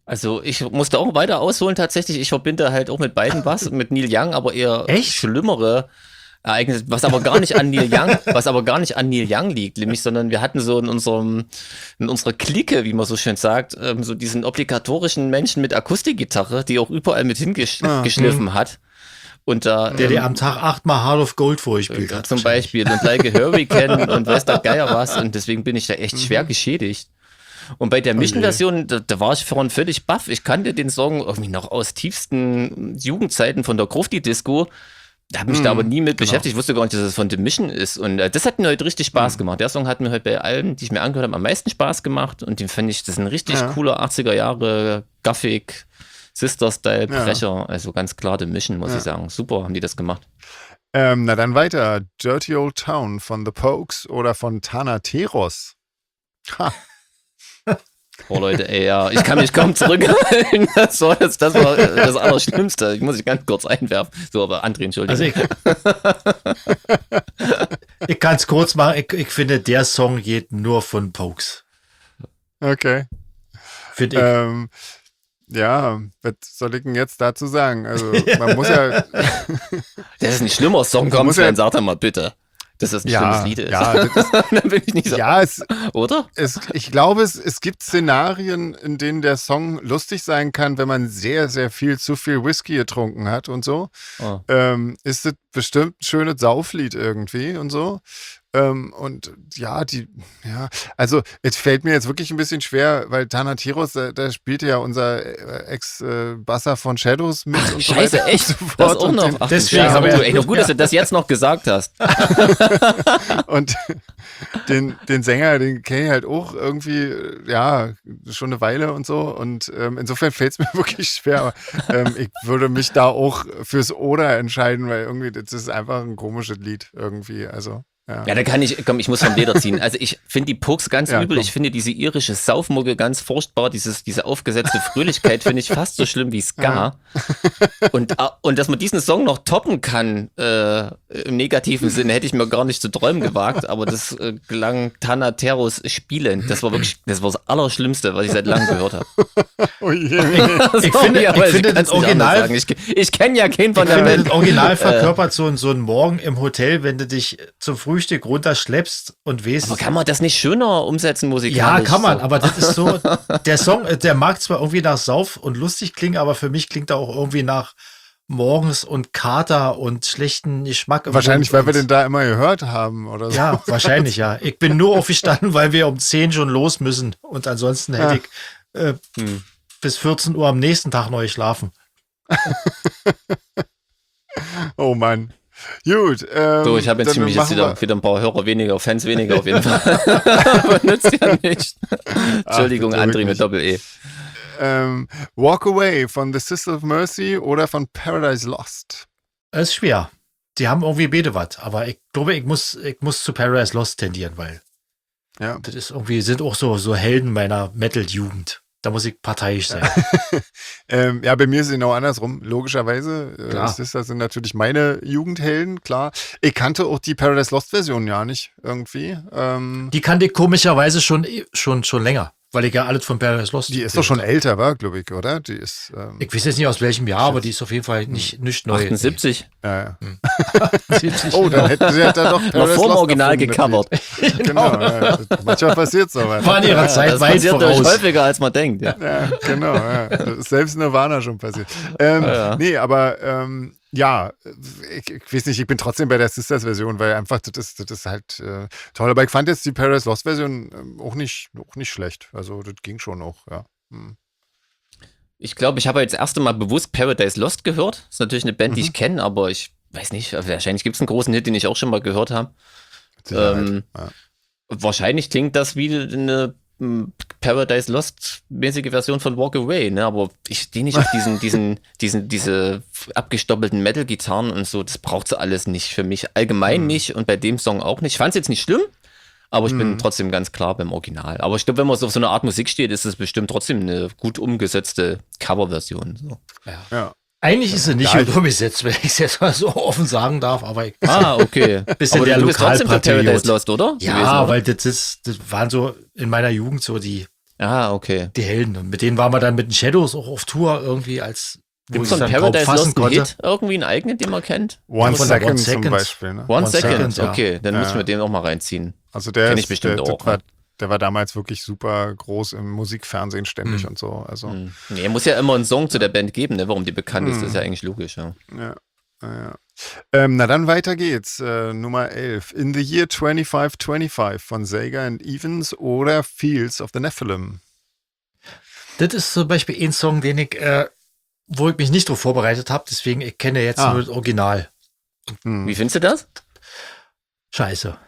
Also ich musste auch weiter ausholen tatsächlich. Ich verbinde halt auch mit beiden was, mit Neil Young, aber eher schlimmere Ereignisse, was aber gar nicht an Neil Young liegt, nämlich, sondern wir hatten so in unserer Clique, wie man so schön sagt, so diesen obligatorischen Menschen mit Akustikgitarre, die auch überall mit hingeschliffen hat. Und da, der am Tag 8-mal Heart of Gold vorgespielt hat. Zum Beispiel und Like a Hurricane und weiß der Geier was. Und deswegen bin ich da echt schwer geschädigt. Und bei der Mission-Version, da war ich vorhin völlig baff. Ich kannte den Song irgendwie noch aus tiefsten Jugendzeiten von der Grufti-Disco. Da habe mich da aber nie mit beschäftigt. Ich wusste gar nicht, dass es von The Mission ist. Und das hat mir heute richtig Spaß gemacht. Der Song hat mir heute bei allen, die ich mir angehört habe, am meisten Spaß gemacht. Und den fand ich, das ist ein richtig cooler 80er Jahre Gothic Sister-Style-Brecher. Also ganz klar The Mission, muss ich sagen. Super haben die das gemacht. Na dann weiter. Dirty Old Town von The Pokes oder von Thanateros. Ha. Oh Leute, ey, ja, ich kann mich kaum zurückhalten. Das war das Allerschlimmste. Ich muss ganz kurz einwerfen. So, aber André, entschuldige. Also ich kann es kurz machen. Ich finde, der Song geht nur von Pokes. Okay. Finde ich. Ja, was soll ich denn jetzt dazu sagen? Also, man muss ja. Das ist ein schlimmer Song, komm, Sven, sag doch mal bitte. Dass das ein schlimmes Lied ist. Ja, dann bin ich nicht so. Ja, oder? Ich glaube, es gibt Szenarien, in denen der Song lustig sein kann, wenn man sehr, sehr zu viel Whisky getrunken hat und so. Oh. Ist es bestimmt ein schönes Sauflied irgendwie und so. Und also es fällt mir jetzt wirklich ein bisschen schwer, weil Thanateros, da spielte ja unser Ex-Basser von Shadows mit. Ach, und Scheiße, so echt? So das auch noch. Ach, deswegen habe ich echt gut, dass du das jetzt noch gesagt hast. Und den Sänger, den kenne ich halt auch irgendwie, schon eine Weile und so. Und insofern fällt es mir wirklich schwer. Aber, ich würde mich da auch fürs Oder entscheiden, weil irgendwie das ist einfach ein komisches Lied irgendwie. Also. Ja, da kann ich muss vom Leder ziehen. Also ich finde die Pokes ganz übel. Komm. Ich finde diese irische Saufmucke ganz furchtbar. Diese aufgesetzte Fröhlichkeit finde ich fast so schlimm wie Ska. Und dass man diesen Song noch toppen kann, im negativen Sinne, hätte ich mir gar nicht zu träumen gewagt. Aber das gelang Thanateros spielend. Das war das Allerschlimmste, was ich seit langem gehört habe. Oh je. Ich finde das Original. Ich kenne ja keinen von der Band. Das Original verkörpert so einen Morgen im Hotel, wenn du dich zum Frühstück runterschleppst und weißt. Aber kann man das nicht schöner umsetzen musikalisch? Ja, kann man, aber das ist so, der Song, der mag zwar irgendwie nach Sauf und lustig klingen, aber für mich klingt er auch irgendwie nach morgens und Kater und schlechten Geschmack. Wahrscheinlich, weil wir den da immer gehört haben oder so. Ja, wahrscheinlich, ja. Ich bin nur aufgestanden, weil wir um 10 schon los müssen und ansonsten hätte ich bis 14 Uhr am nächsten Tag noch geschlafen. Oh Mann. Gut. So, ich habe jetzt wieder ein paar Hörer weniger, Fans weniger auf jeden Fall. Aber nützt ja nicht. Entschuldigung, André mit Doppel-E. Walk Away von The Sisters of Mercy oder von Paradise Lost? Das ist schwer. Die haben irgendwie beide was, aber ich glaube, ich muss zu Paradise Lost tendieren, weil das ist irgendwie, sind auch so Helden meiner Metal-Jugend. Da muss ich parteiisch sein. Bei mir ist es genau andersrum, logischerweise. Sisters sind natürlich meine Jugendhelden, klar. Ich kannte auch die Paradise Lost-Version ja nicht irgendwie. Die kannte ich komischerweise schon länger, weil ich ja alles von Paradise Lost. Die ist doch schon älter, war, glaube ich, oder? Die ist. Ich weiß jetzt nicht aus welchem Jahr, aber die ist auf jeden Fall nicht neu. 78. Ja. 78. Oh, dann hätten sie ja da doch noch vor dem Original gecovert. Genau. Ja. Manchmal passiert so was. War in ihrer Zeit das weit passiert voraus. häufiger, als man denkt. Ja, genau. Ja. Das ist selbst Nirvana schon passiert. Nee, aber ich weiß nicht, ich bin trotzdem bei der Sisters-Version, weil einfach das ist halt toll. Aber ich fand jetzt die Paradise Lost-Version auch nicht schlecht. Also das ging schon auch, ja. Ich glaube, ich habe jetzt das erste Mal bewusst Paradise Lost gehört. Das ist natürlich eine Band, die ich kenne, aber ich weiß nicht, wahrscheinlich gibt es einen großen Hit, den ich auch schon mal gehört habe. Wahrscheinlich klingt das wie eine Paradise Lost mäßige Version von Walk Away, ne? Aber ich stehe nicht auf diese abgestoppelten Metal-Gitarren und so, das braucht sie alles nicht für mich. Allgemein nicht und bei dem Song auch nicht. Ich fand es jetzt nicht schlimm, aber ich bin trotzdem ganz klar beim Original. Aber ich glaube, wenn man so auf so eine Art Musik steht, ist es bestimmt trotzdem eine gut umgesetzte Coverversion. So. Ja. Eigentlich ist sie nicht gut umgesetzt, wenn ich es jetzt mal so offen sagen darf, aber okay. Bisschen aber der du bist trotzdem für Paradise Lost, oder? Ja, weil das waren so in meiner Jugend so die Ah, okay. Die Helden. Und mit denen waren wir dann mit den Shadows auch auf Tour irgendwie als... Gibt es von Paradise Lost einen Hit? Irgendwie einen eigenen, den man kennt? One Second zum Beispiel. Ne? One Second, okay. Dann müssen wir den auch mal reinziehen. Also der war damals wirklich super groß im Musikfernsehen ständig und so. Also. Nee, muss ja immer einen Song zu der Band geben, ne? Warum die bekannt ist, ist ja eigentlich logisch. Ja. Na dann weiter geht's. Nummer 11. In the Year 2525 von Sega and Evans oder Fields of the Nephilim. Das ist zum Beispiel ein Song, den ich, wo ich mich nicht drauf vorbereitet habe, deswegen ich kenne jetzt nur das Original. Wie findest du das? Scheiße.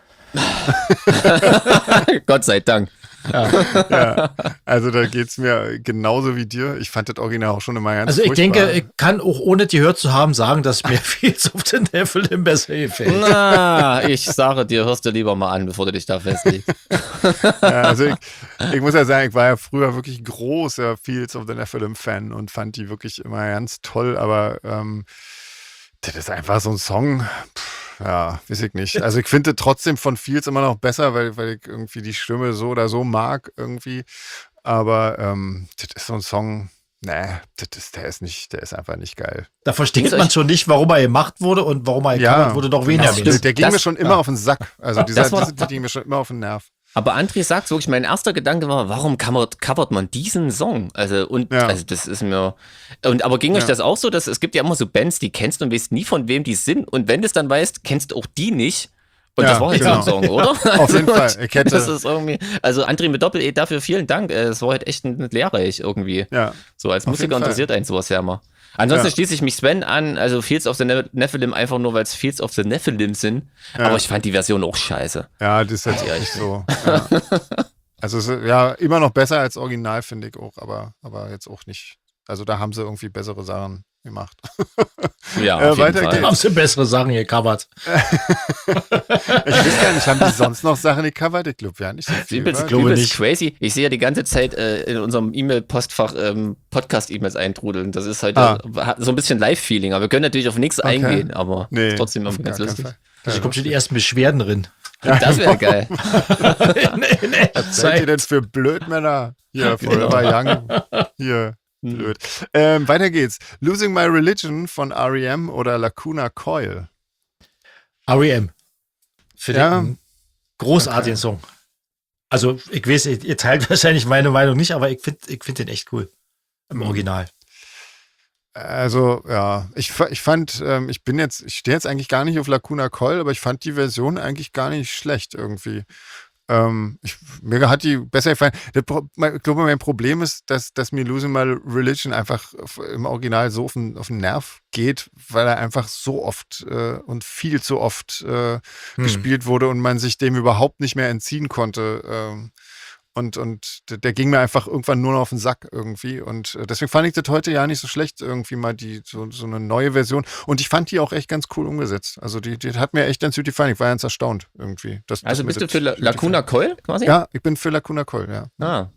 Gott sei Dank. Ja, also da geht es mir genauso wie dir. Ich fand das Original auch schon immer ganz Also ich denke, ich kann auch ohne die gehört zu haben sagen, dass mir Fields of the Nephilim besser gefällt. Na, ich sage dir, hörst du lieber mal an, bevor du dich da festlegst. Ja, also ich muss ja sagen, ich war ja früher wirklich großer Fields of the Nephilim Fan und fand die wirklich immer ganz toll, aber das ist einfach so ein Song, ja, weiß ich nicht. Also ich finde trotzdem von Fields immer noch besser, weil ich irgendwie die Stimme so oder so mag irgendwie. Aber das ist so ein Song, der ist einfach nicht geil. Da versteht man schon nicht, warum er gemacht wurde und warum er gecovert wurde, doch weniger. Der ging mir schon immer auf den Sack. Also dieser ging mir schon immer auf den Nerv. Aber André sagt wirklich, mein erster Gedanke war, warum covert man diesen Song? Also das ist mir. Aber ging euch das auch so, dass es gibt ja immer so Bands, die kennst du und weißt nie, von wem die sind. Und wenn du es dann weißt, kennst du auch die nicht. Und das war halt so ein Song, oder? Auf jeden Fall. Das ist irgendwie. Also André mit Doppel-E, dafür vielen Dank. Es war halt echt lehrreich irgendwie. Ja. So als Musiker interessiert einen sowas ja immer. Ansonsten schließe ich mich Sven an, also Fields of the Nephilim einfach nur, weil es Fields of the Nephilim sind. Ja. Aber ich fand die Version auch scheiße. Ja, das ist jetzt echt so. Ja. Also immer noch besser als Original, finde ich auch, aber jetzt auch nicht. Also da haben sie irgendwie bessere Sachen gemacht. Ja, weiter geht's. Haben sie bessere Sachen gecovert. Ich weiß gar nicht, haben die sonst noch Sachen gecovert? Ich glaube ja nicht so viel. Ich glaube nicht. Crazy. Ich sehe ja die ganze Zeit in unserem E-Mail-Postfach Podcast-E-Mails eintrudeln. Das ist heute so ein bisschen Live-Feeling. Aber wir können natürlich auf nichts eingehen, aber ist trotzdem irgendwie ganz lustig. Da kommen schon die ersten Beschwerden drin. Das wäre geil. Was seid ihr denn für Blödmänner? Hier, Forever Young. Hier. Blöd. Weiter geht's. Losing My Religion von R.E.M. oder Lacuna Coil? R.E.M. Finde ich einen großartigen Song. Also, ich weiß, ihr teilt wahrscheinlich meine Meinung nicht, aber ich find den echt cool. Im Original. Also, ja, ich fand, ich stehe jetzt eigentlich gar nicht auf Lacuna Coil, aber ich fand die Version eigentlich gar nicht schlecht irgendwie. Mir hat die besser gefallen. Ich glaube, mein Problem ist, dass mir Losing My Religion einfach im Original so auf den Nerv geht, weil er einfach so oft und viel zu oft gespielt wurde und man sich dem überhaupt nicht mehr entziehen konnte. Und der ging mir einfach irgendwann nur noch auf den Sack irgendwie. Und deswegen fand ich das heute ja nicht so schlecht, irgendwie mal so eine neue Version. Und ich fand die auch echt ganz cool umgesetzt. Also die hat mir echt ganz gut gefallen. Ich war ganz erstaunt irgendwie. Also bist du für Lacuna Coil quasi? Ja, ich bin für Lacuna Coil, ja. Ah.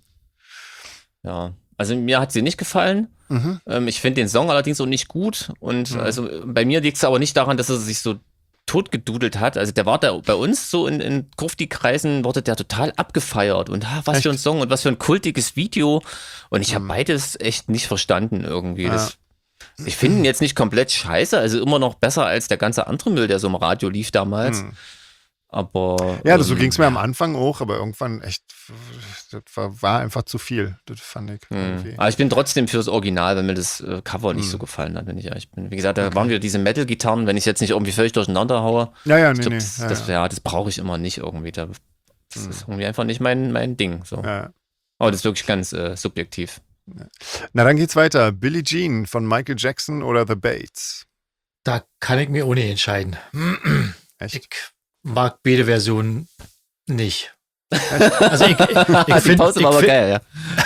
Ja. Also mir hat sie nicht gefallen. Ich finde den Song allerdings auch nicht gut. Und also bei mir liegt es aber nicht daran, dass er sich so totgedudelt hat. Also der war da bei uns so in Grufti-Kreisen, wurde der total abgefeiert und was für ein Song und was für ein kultiges Video. Und ich habe beides echt nicht verstanden irgendwie. Ja. Ich finde ihn jetzt nicht komplett scheiße, also immer noch besser als der ganze andere Müll, der so im Radio lief damals. Aber ja, so ging es mir am Anfang auch, aber irgendwann echt, das war einfach zu viel, das fand ich. Aber ich bin trotzdem fürs Original, wenn mir das Cover nicht so gefallen hat, wenn ich ehrlich bin. Wie gesagt, da waren wieder diese Metal-Gitarren, wenn ich jetzt nicht irgendwie völlig durcheinander haue. Das brauche ich immer nicht irgendwie. Das ist irgendwie einfach nicht mein Ding. So. Ja. Aber das ist wirklich ganz subjektiv. Ja. Na, dann geht's weiter. Billie Jean von Michael Jackson oder The Bates? Da kann ich mir ohne entscheiden. Echt? Ich mag beide Versionen nicht. Also ich finde geil,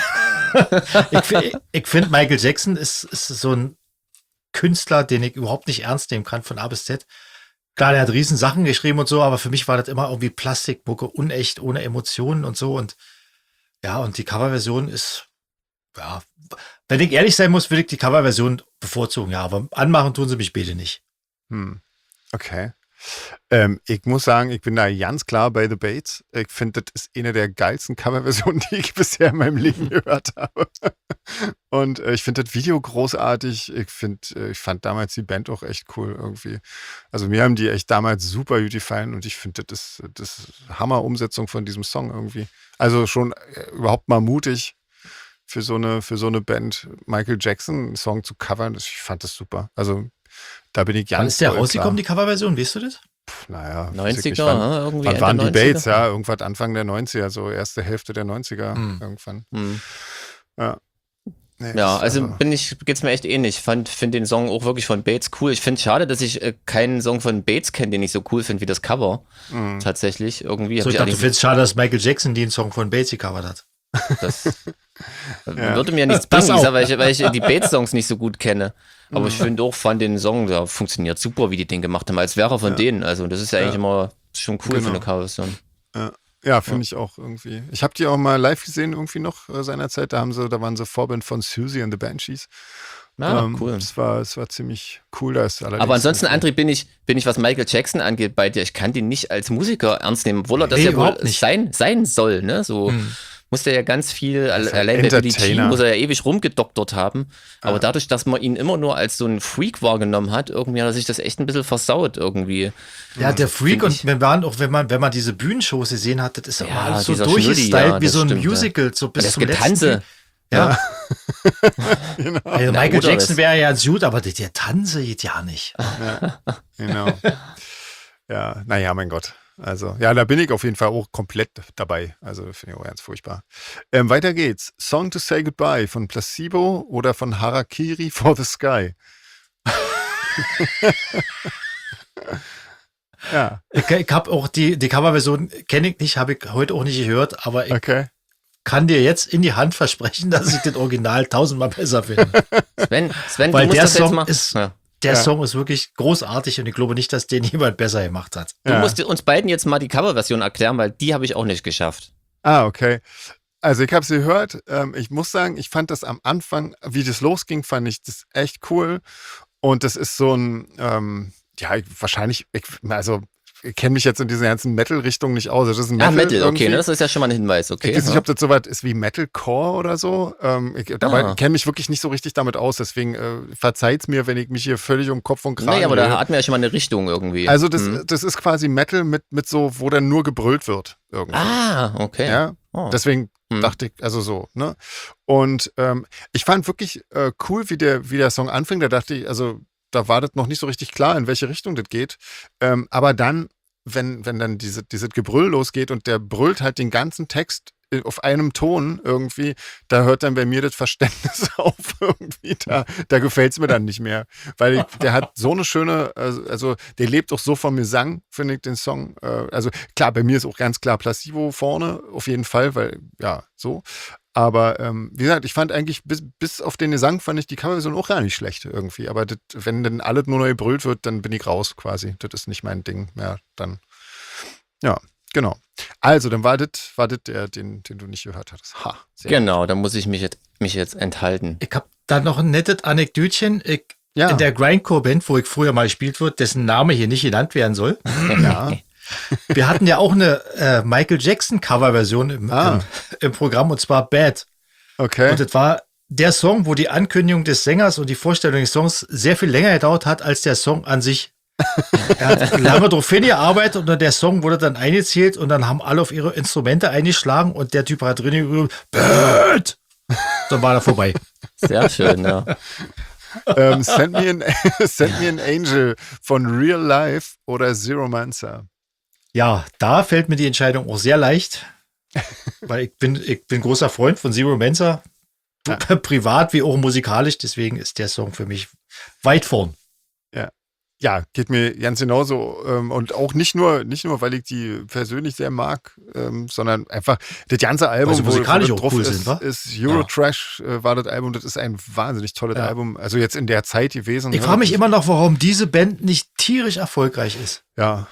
ja. Ich finde Michael Jackson ist so ein Künstler, den ich überhaupt nicht ernst nehmen kann von A bis Z. Klar, der hat riesen Sachen geschrieben und so, aber für mich war das immer irgendwie Plastikmucke, unecht, ohne Emotionen und so. Und ja, und die Coverversion ist, ja, wenn ich ehrlich sein muss, würde ich die Coverversion bevorzugen. Ja, aber anmachen tun sie mich beide nicht. Okay. Ich muss sagen, ich bin da ganz klar bei The Bates. Ich finde, das ist eine der geilsten Coverversionen, die ich bisher in meinem Leben gehört habe. Und ich finde das Video großartig. Ich fand damals die Band auch echt cool irgendwie. Also mir haben die echt damals super gut gefallen und ich finde, das ist Hammer-Umsetzung von diesem Song irgendwie. Also schon überhaupt mal mutig für so eine Band, Michael Jackson einen Song zu covern. Ich fand das super. Also da bin ich ganz. Wann ist der rausgekommen, die Coverversion? Weißt du das? Naja, 90er, irgendwie. Wann waren die Bates? Ja, irgendwas Anfang der 90er, so erste Hälfte der 90er irgendwann. Ja. Nee, ja, also geht's mir echt ähnlich. Finde den Song auch wirklich von Bates cool. Ich finde es schade, dass ich keinen Song von Bates kenne, den ich so cool finde wie das Cover. Tatsächlich irgendwie. So, ich dachte, du findest es schade, dass Michael Jackson den Song von Bates gecovert hat. Das würde mir nichts bringen, weil ich die Bates-Songs nicht so gut kenne. Aber ich finde auch von den Songs, der funktioniert super, wie die den gemacht haben, als wäre er von denen. Also das ist ja eigentlich immer schon cool für eine Coverversion. Ja, finde ich auch irgendwie. Ich habe die auch mal live gesehen irgendwie noch seinerzeit. Da waren sie Vorband von Susie and the Banshees. Cool. Es war ziemlich cool. Da ist aber ansonsten, André, bin ich, was Michael Jackson angeht, bei dir. Ich kann den nicht als Musiker ernst nehmen, obwohl er das ja wohl sein soll. Ne? So muss der ja ganz viel, allein bei Billie Jean muss er ja ewig rumgedoktert haben. Aber dadurch, dass man ihn immer nur als so einen Freak wahrgenommen hat, irgendwie hat er sich das echt ein bisschen versaut irgendwie. Ja, der Freak und wenn man diese Bühnenshows gesehen hat, das ist ja alles so durchgestylt wie so ein Musical, so bis zum Getanze. Ja. Genau. Also Michael Jackson wäre ja gut, aber der Tanze geht ja nicht. Ja, genau. Ja, naja, mein Gott. Also, ja, da bin ich auf jeden Fall auch komplett dabei. Also, finde ich auch ganz furchtbar. Weiter geht's. Song to Say Goodbye von Placebo oder von Harakiri for the Sky. Ja. Ich habe auch die Coverversion, kenne ich nicht, habe ich heute auch nicht gehört, aber ich kann dir jetzt in die Hand versprechen, dass ich den Original 1000-mal besser finde. Sven, weil du musst der das Song jetzt mal. ist... Ja. Der Song ist wirklich großartig und ich glaube nicht, dass den jemand besser gemacht hat. Du musst uns beiden jetzt mal die Coverversion erklären, weil die habe ich auch nicht geschafft. Okay. Also ich habe sie gehört. Ich muss sagen, ich fand das am Anfang, wie das losging, fand ich das echt cool. Und das ist so ein, ich kenne mich jetzt in dieser ganzen Metal-Richtung nicht aus. Das ist ein Metal, okay, ne? Das ist ja schon mal ein Hinweis, okay. Ich weiß nicht, ob das so was ist wie Metalcore oder so. Dabei kenne mich wirklich nicht so richtig damit aus, deswegen verzeiht's mir, wenn ich mich hier völlig um Kopf und Kragen... Nee, aber da hatten wir ja schon mal eine Richtung irgendwie. Also das ist quasi Metal mit so, wo dann nur gebrüllt wird. Irgendwie. Okay. Ja, deswegen dachte ich, also so, ne? Und ich fand wirklich cool, wie der Song anfing. Da dachte ich, also da war das noch nicht so richtig klar, in welche Richtung das geht. Aber dann, wenn dann dieses Gebrüll losgeht und der brüllt halt den ganzen Text auf einem Ton irgendwie, da hört dann bei mir das Verständnis auf irgendwie. Da gefällt es mir dann nicht mehr. Weil der hat so eine schöne, also der lebt auch so vom Gesang, finde ich, den Song. Also klar, bei mir ist auch ganz klar Placebo vorne, auf jeden Fall, weil, ja, so. Aber wie gesagt, ich fand eigentlich, bis auf den Gesang fand ich die Coverversion auch gar nicht schlecht irgendwie. Aber wenn dann alles nur neu gebrüllt wird, dann bin ich raus quasi. Das ist nicht mein Ding mehr. Dann, ja, genau. Also, dann war das der, den du nicht gehört hattest. Genau, da muss ich mich jetzt enthalten. Ich habe da noch ein nettes Anekdötchen. In der Grindcore-Band, wo ich früher mal gespielt wurde, dessen Name hier nicht genannt werden soll. Ja. Wir hatten ja auch eine Michael Jackson Coverversion im Programm, und zwar Bad. Okay. Und das war der Song, wo die Ankündigung des Sängers und die Vorstellung des Songs sehr viel länger gedauert hat als der Song an sich. Er hat lange darauf hingearbeitet und der Song wurde dann eingezählt und dann haben alle auf ihre Instrumente eingeschlagen und der Typ hat drin gerührt, Bad! Dann war er vorbei. Sehr schön, ja. Send me an Angel von Real Life oder Zeromancer. Ja, da fällt mir die Entscheidung auch sehr leicht, weil ich bin großer Freund von Zeromancer, privat wie auch musikalisch, deswegen ist der Song für mich weit vorn. Ja, geht mir ganz genauso und auch nicht nur, weil ich die persönlich sehr mag, sondern einfach das ganze Album, also musikalisch auch cool ist Eurotrash, war das Album, das ist ein wahnsinnig tolles Album, also jetzt in der Zeit gewesen. Ich frage mich immer noch, warum diese Band nicht tierisch erfolgreich ist. Ja,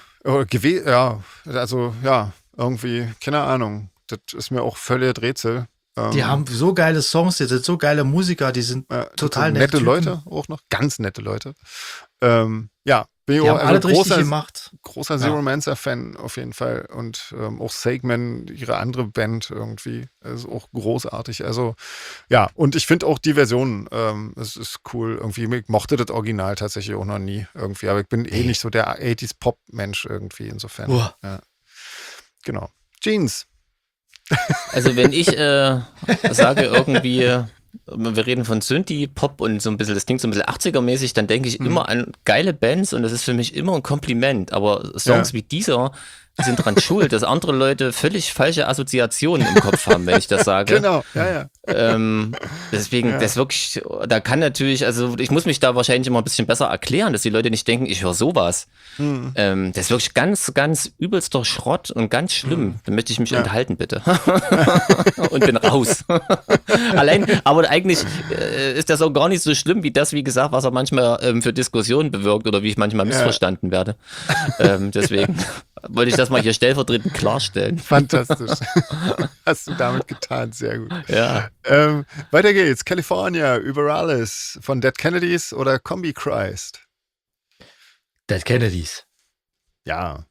irgendwie, keine Ahnung, das ist mir auch völlig Rätsel. Die haben so geile Songs, die sind so geile Musiker, die sind total nette Leute auch noch, ganz nette Leute. Ja, Bin die haben also alles richtig gemacht. Großer Zero Mancer-Fan auf jeden Fall. Und auch Segman, ihre andere Band irgendwie, ist auch großartig. Also ja, und ich finde auch die Version, es ist cool. Irgendwie, ich mochte das Original tatsächlich auch noch nie irgendwie. Aber ich bin nicht so der 80s-Pop-Mensch irgendwie insofern. Ja. Genau. Jeans. Also wenn ich sage irgendwie, wir reden von Synthie, Pop und so ein bisschen, das klingt so ein bisschen 80er-mäßig, dann denke ich immer an geile Bands und das ist für mich immer ein Kompliment. Aber Songs wie dieser sind dran schuld, dass andere Leute völlig falsche Assoziationen im Kopf haben, wenn ich das sage. Genau, ja. Deswegen, das wirklich, da kann natürlich, also ich muss mich da wahrscheinlich immer ein bisschen besser erklären, dass die Leute nicht denken, ich höre sowas. Das ist wirklich ganz, ganz übelster Schrott und ganz schlimm. Da möchte ich mich enthalten, bitte. Und bin raus. Allein, aber eigentlich ist das auch gar nicht so schlimm wie das, wie gesagt, was er manchmal für Diskussionen bewirkt oder wie ich manchmal missverstanden werde. Deswegen wollte ich das mal hier stellvertretend klarstellen. Fantastisch. Hast du damit getan, sehr gut. Ja. Weiter geht's. California über alles von Dead Kennedys oder Combi Christ? Dead Kennedys. Ja,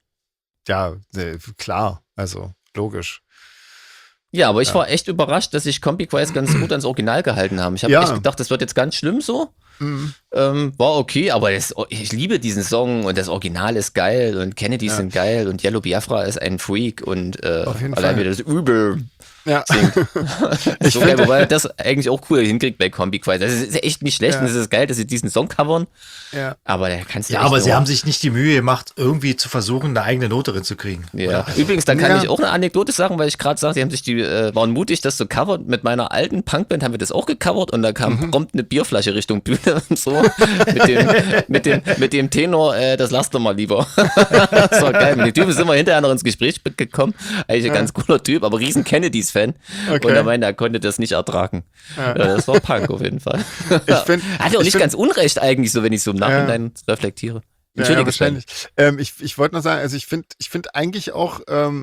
klar, also logisch. Ja, aber ich war echt überrascht, dass sich Combi Christ ganz gut ans Original gehalten haben. Ich habe echt gedacht, das wird jetzt ganz schlimm so. War okay, aber ich liebe diesen Song und das Original ist geil und Kennedys sind geil und Yellow Biafra ist ein Freak und allein wieder das Übel singt. So geil, wobei das eigentlich auch cool hinkriegt bei Combi Christ. Das ist echt nicht schlecht und es ist geil, dass sie diesen Song covern. Ja. Aber da kannst du aber sie haben sich nicht die Mühe gemacht, irgendwie zu versuchen, eine eigene Note drin zu kriegen. Ja. Übrigens, da kann ich auch eine Anekdote sagen, weil ich gerade sagte, die waren mutig, das zu covern. Mit meiner alten Punkband haben wir das auch gecovert und da kam prompt eine Bierflasche Richtung Bühne und so mit dem Tenor, das lasst doch mal lieber. Das war geil. Mit dem Typen sind wir hinterher noch ins Gespräch gekommen. Eigentlich ein ganz cooler Typ, aber riesen Kennedys-Fan. Okay. Und er meinte, er konnte das nicht ertragen. Ja, das war Punk auf jeden Fall. Hat ja auch nicht ganz unrecht eigentlich, so wenn ich so im Nachhinein reflektiere. Entschuldige, wahrscheinlich. Ich wollte noch sagen, also ich finde eigentlich auch,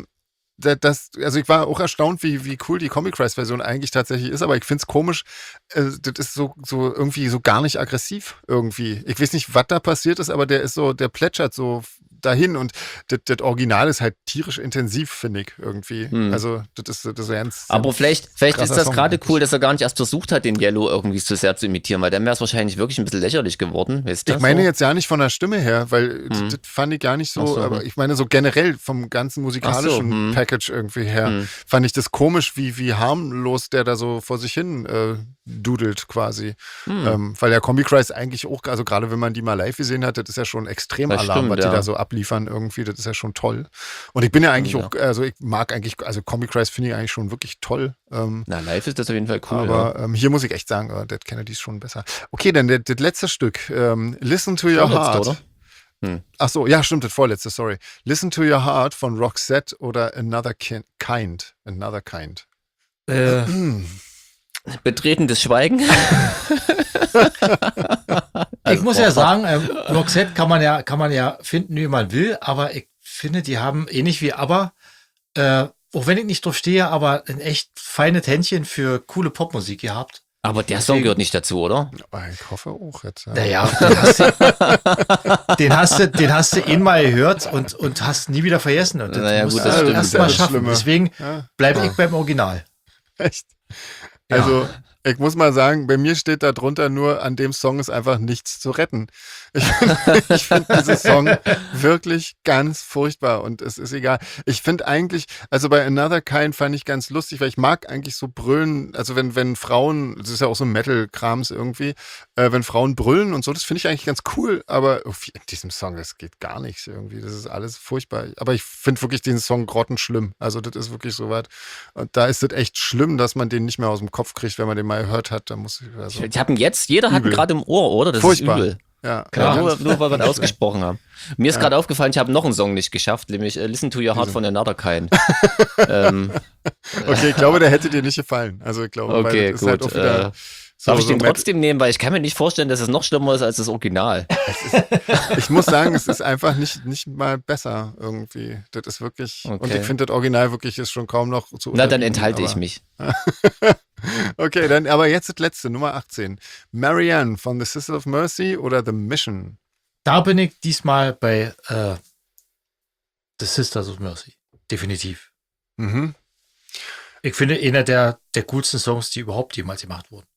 also ich war auch erstaunt, wie cool die Comic Christ Version eigentlich tatsächlich ist, aber ich finde es komisch, das ist so irgendwie so gar nicht aggressiv irgendwie. Ich weiß nicht, was da passiert ist, aber der plätschert so dahin und das Original ist halt tierisch intensiv, finde ich irgendwie. Also das ist ganz. Aber vielleicht ist das gerade cool, dass er gar nicht erst versucht hat, den Yellow irgendwie so sehr zu imitieren, weil dann wäre es wahrscheinlich wirklich ein bisschen lächerlich geworden. Weißt du? Ich meine jetzt ja nicht von der Stimme her, weil das fand ich gar nicht so, aber ich meine so generell vom ganzen musikalischen Package irgendwie her, fand ich das komisch, wie harmlos der da so vor sich hin dudelt quasi. Weil der Combi Christ eigentlich auch, also gerade wenn man die mal live gesehen hat, das ist ja schon extrem Alarm, was die da so abliefern irgendwie, das ist ja schon toll. Und ich bin ja eigentlich auch, also ich mag eigentlich, also Combi Christ finde ich eigentlich schon wirklich toll. Na, live ist das auf jeden Fall cool. Aber hier muss ich echt sagen, Dead Kennedy ist schon besser. Okay, dann das letzte Stück, Listen to Your Heart. Oder? Ach so, ja, stimmt, das vorletzte, sorry. Listen to Your Heart von Roxette oder Another Kind. Betretenes Schweigen. Ich muss ja sagen, Roxette kann man ja finden, wie man will, aber ich finde, die haben ähnlich wie ABBA, auch wenn ich nicht drauf stehe, aber ein echt feines Händchen für coole Popmusik gehabt. Aber der Song gehört nicht dazu, oder? Ich hoffe auch jetzt. Ja. Naja, den hast du einmal gehört und hast nie wieder vergessen. Und naja, gut, das stimmt. Erst mal schaffen. Deswegen bleibe ich beim Original. Echt? Also, ich muss mal sagen, bei mir steht da drunter nur, an dem Song ist einfach nichts zu retten. Ich finde diesen Song wirklich ganz furchtbar und es ist egal. Ich finde eigentlich, also bei Another Kind fand ich ganz lustig, weil ich mag eigentlich so brüllen, also wenn Frauen, das ist ja auch so Metal-Krams irgendwie, wenn Frauen brüllen und so, das finde ich eigentlich ganz cool, aber in diesem Song, das geht gar nichts irgendwie, das ist alles furchtbar. Aber ich finde wirklich diesen Song grottenschlimm, also das ist wirklich so was. Und da ist es echt schlimm, dass man den nicht mehr aus dem Kopf kriegt, wenn man den mal gehört hat, da muss ich, also ich habe ihn jetzt, jeder hat ihn gerade im Ohr, oder? Das furchtbar. Ist übel. Ja, klar. Nur weil wir ihn ausgesprochen haben. Mir ist gerade aufgefallen, ich habe noch einen Song nicht geschafft, nämlich Listen to Your Heart von Another Kind. Okay, ich glaube, der hätte dir nicht gefallen. Also ich glaube, okay, gut. Halt auch wieder darf ich den trotzdem nehmen, weil ich kann mir nicht vorstellen, dass es noch schlimmer ist als das Original. Ich muss sagen, es ist einfach nicht mal besser irgendwie. Das ist wirklich, und ich finde das Original wirklich ist schon kaum noch zu Na, dann enthalte ich mich. Okay, dann aber jetzt das letzte, Nummer 18. Marianne von The Sisters of Mercy oder The Mission? Da bin ich diesmal bei The Sisters of Mercy. Definitiv. Mhm. Ich finde, einer der coolsten Songs, die überhaupt jemals gemacht wurden.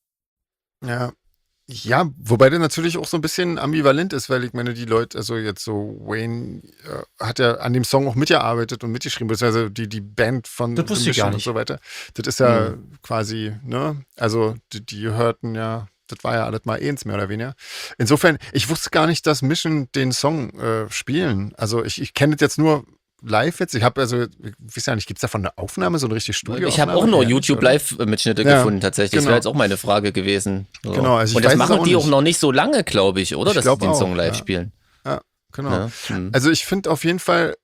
Ja, wobei der natürlich auch so ein bisschen ambivalent ist, weil ich meine, die Leute, also jetzt so Wayne hat ja an dem Song auch mitgearbeitet und mitgeschrieben, beziehungsweise die Band von das wusste ich gar nicht. Und so weiter. Das ist ja quasi, ne, also die hörten ja, das war ja alles mal eins, mehr oder weniger. Insofern, ich wusste gar nicht, dass Mission den Song spielen. Also ich kenne das jetzt nur live jetzt. Ich weiß ja nicht, gibt es davon eine Aufnahme, so eine richtige Studioaufnahme? Ich habe auch nur YouTube-Live-Mitschnitte gefunden, tatsächlich. Genau. Das wäre jetzt auch meine Frage gewesen. So. Genau, also und das machen die auch noch nicht so lange, glaube ich, oder? Dass sie den Song live spielen. Ja, genau. Ja. Also ich finde auf jeden Fall,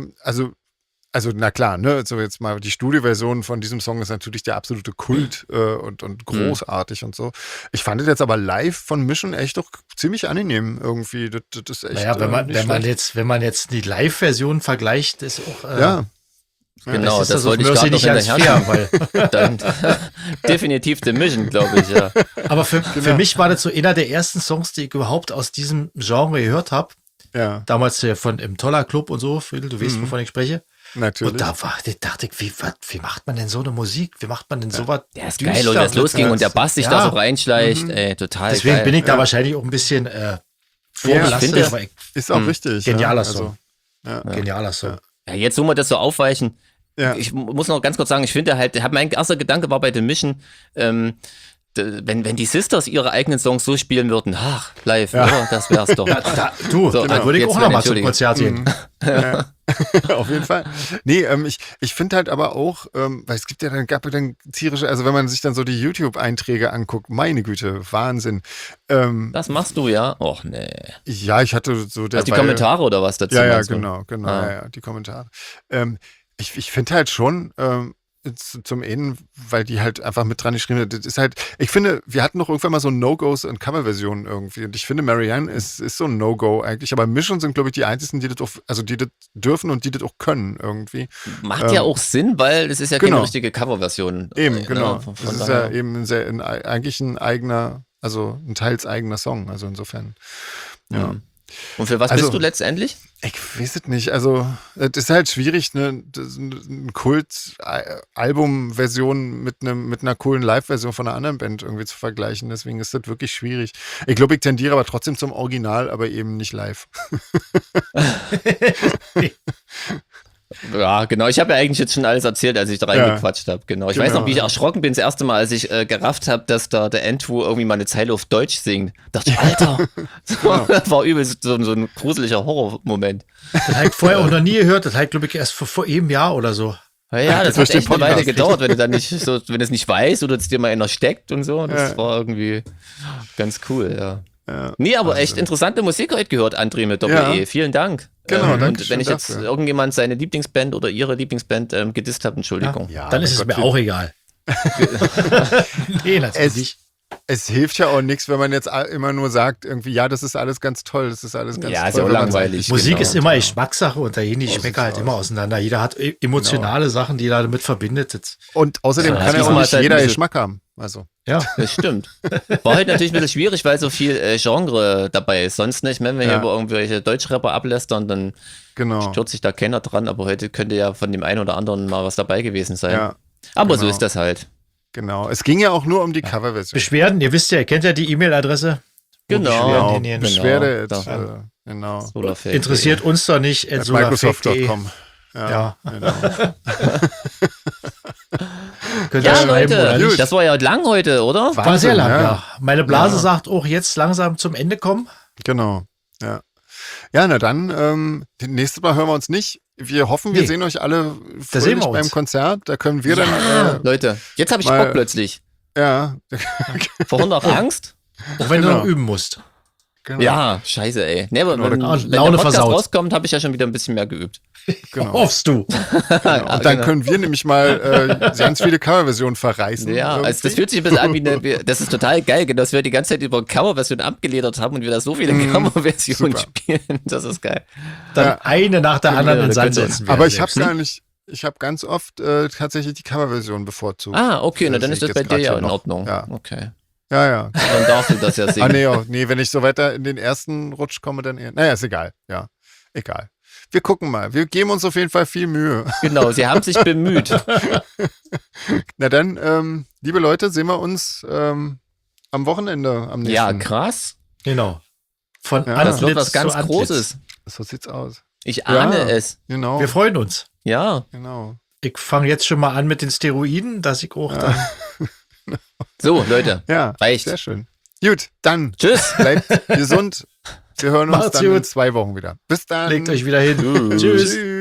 also na klar, ne, so jetzt mal die Studioversion von diesem Song ist natürlich der absolute Kult und großartig und so. Ich fand es jetzt aber live von Mission echt doch ziemlich angenehm irgendwie. Das ist echt. Naja, wenn man jetzt die Live-Version vergleicht, ist auch. Ja. Genau, das wollte ich gerade noch hinterher weil dann definitiv The Mission, glaube ich, ja. Aber für mich war das so einer der ersten Songs, die ich überhaupt aus diesem Genre gehört habe. Ja. Damals im Toller Club und so, Friedel, du weißt, wovon ich spreche. Natürlich. Und da dachte ich, wie macht man denn so eine Musik? Wie macht man denn sowas? Ja, ist geil, und das losging und der Bass sich da so reinschleicht, ey, total Deswegen geil. bin ich da wahrscheinlich auch ein bisschen vorbelastet. Ja, ist auch richtig. Genialer Song. Also, Genialer Song. Ja, jetzt, wo wir das so aufweichen, ich muss noch ganz kurz sagen, ich finde halt, mein erster Gedanke war bei The Mission, wenn die Sisters ihre eigenen Songs so spielen würden, live, oder? Das wär's doch. Da würde ich auch nochmal zum Konzert gehen. Ja. Auf jeden Fall. Nee, ich finde halt aber auch, weil es gab ja dann tierische, also wenn man sich dann so die YouTube-Einträge anguckt, meine Güte, Wahnsinn. Das machst du, ja? Och, nee. Ja, ich hatte so die Kommentare oder was dazu? Ja, genau, ja, die Kommentare. Ich finde halt schon, zum einen, weil die halt einfach mit dran geschrieben hat, das ist halt, ich finde, wir hatten doch irgendwann mal so No-Gos und Coverversionen irgendwie und ich finde, Marianne ist so ein No-Go eigentlich, aber Mission sind, glaube ich, die einzigen, die das auch, also die das dürfen und die das auch können irgendwie. Macht ja auch Sinn, weil das ist ja keine richtige Coverversion. Eben, genau. Das ist ja eben eigentlich ein eigener, also ein teils eigener Song, also insofern, ja. Und für was bist du letztendlich? Ich weiß es nicht. Also, es ist halt schwierig, eine Kult-Album-Version mit einer coolen Live-Version von einer anderen Band irgendwie zu vergleichen. Deswegen ist das wirklich schwierig. Ich glaube, ich tendiere aber trotzdem zum Original, aber eben nicht live. Ja, genau. Ich habe ja eigentlich jetzt schon alles erzählt, als ich da reingequatscht habe. Genau. Ich weiß noch, wie ich erschrocken bin das erste Mal, als ich gerafft habe, dass da der Andrew irgendwie mal eine Zeile auf Deutsch singt. Da dachte ich, Alter, das war übelst so ein gruseliger Horrormoment. Das habe ich vorher auch noch nie gehört. Das habe ich, glaube ich, erst vor einem Jahr oder so. Ja, das hat echt eine Weile gedauert, wenn du dann nicht so, wenn du es nicht weißt oder es dir mal einer steckt und so. Das war irgendwie ganz cool, ja. Nee, aber echt interessante Musik heute gehört, André mit Doppel-E. Vielen Dank. Genau, danke. Und wenn ich jetzt irgendjemand seine Lieblingsband oder ihre Lieblingsband gedisst habe, Entschuldigung. Ja, dann ist es mir auch egal. Nee, natürlich. Es hilft ja auch nichts, wenn man jetzt immer nur sagt, irgendwie, ja, das ist alles ganz toll, das ist alles ganz toll. Ja, ist ja auch langweilig. Musik ist immer Geschmackssache und da gehen die Geschmäcker halt immer auseinander. Jeder hat emotionale Sachen, die er damit verbindet. Und außerdem kann ja auch nicht jeder Geschmack haben. Also. Ja, das stimmt. War halt natürlich ein bisschen schwierig, weil so viel Genre dabei ist. Sonst nicht, wenn wir hier über irgendwelche Deutschrapper ablästern, dann stürzt sich da keiner dran. Aber heute könnte ja von dem einen oder anderen mal was dabei gewesen sein. Ja, aber so ist das halt. Genau. Es ging ja auch nur um die Coverversion. Beschwerden, ihr wisst ja, ihr kennt ja die E-Mail-Adresse. Genau. Beschwerde. Genau. Interessiert uns doch nicht. Microsoft.com. Ja. Genau. Ja, Leute, das war ja lang heute, oder? War sehr lang, ja. Meine Blase sagt auch jetzt langsam zum Ende kommen. Genau, ja. Ja, na dann, nächstes Mal hören wir uns nicht. Wir hoffen, wir sehen euch alle fröhlich beim Konzert. Da können wir dann... Leute, jetzt habe ich Bock plötzlich. Ja. Vorhin noch Angst. Auch wenn du noch üben musst. Genau. Ja, scheiße, ey. Nee, aber wenn der Podcast rauskommt, habe ich ja schon wieder ein bisschen mehr geübt. Genau. Hoffst du. Genau. Und dann können wir nämlich mal ganz viele Coverversionen verreißen. Ja, also das fühlt sich ein bisschen an wie das ist total geil, dass wir die ganze Zeit über Coverversionen abgeledert haben und wir da so viele Coverversionen spielen. Das ist geil. Dann eine nach der anderen in den Sand setzen. Aber ich habe ganz oft tatsächlich die Coverversion bevorzugt. Okay, na dann ist das bei dir ja in Ordnung. Ja. Okay. Ja. Dann darfst du das ja sehen. Nee, wenn ich so weiter in den ersten Rutsch komme, dann eher. Naja, ist egal. Ja, egal. Wir gucken mal. Wir geben uns auf jeden Fall viel Mühe. Genau, sie haben sich bemüht. Na dann, liebe Leute, sehen wir uns am Wochenende am nächsten. Ja, krass. Genau. Das wird was ganz Großes. So sieht's aus. Ich ahne es. Genau. Wir freuen uns. Ja. Genau. Ich fange jetzt schon mal an mit den Steroiden, dass ich auch dann... So, Leute. Ja, reicht. Sehr schön. Gut, dann. Tschüss. Bleibt gesund. Wir hören uns Macht's dann gut. in 2 Wochen wieder. Bis dann. Legt euch wieder hin. Tschüss.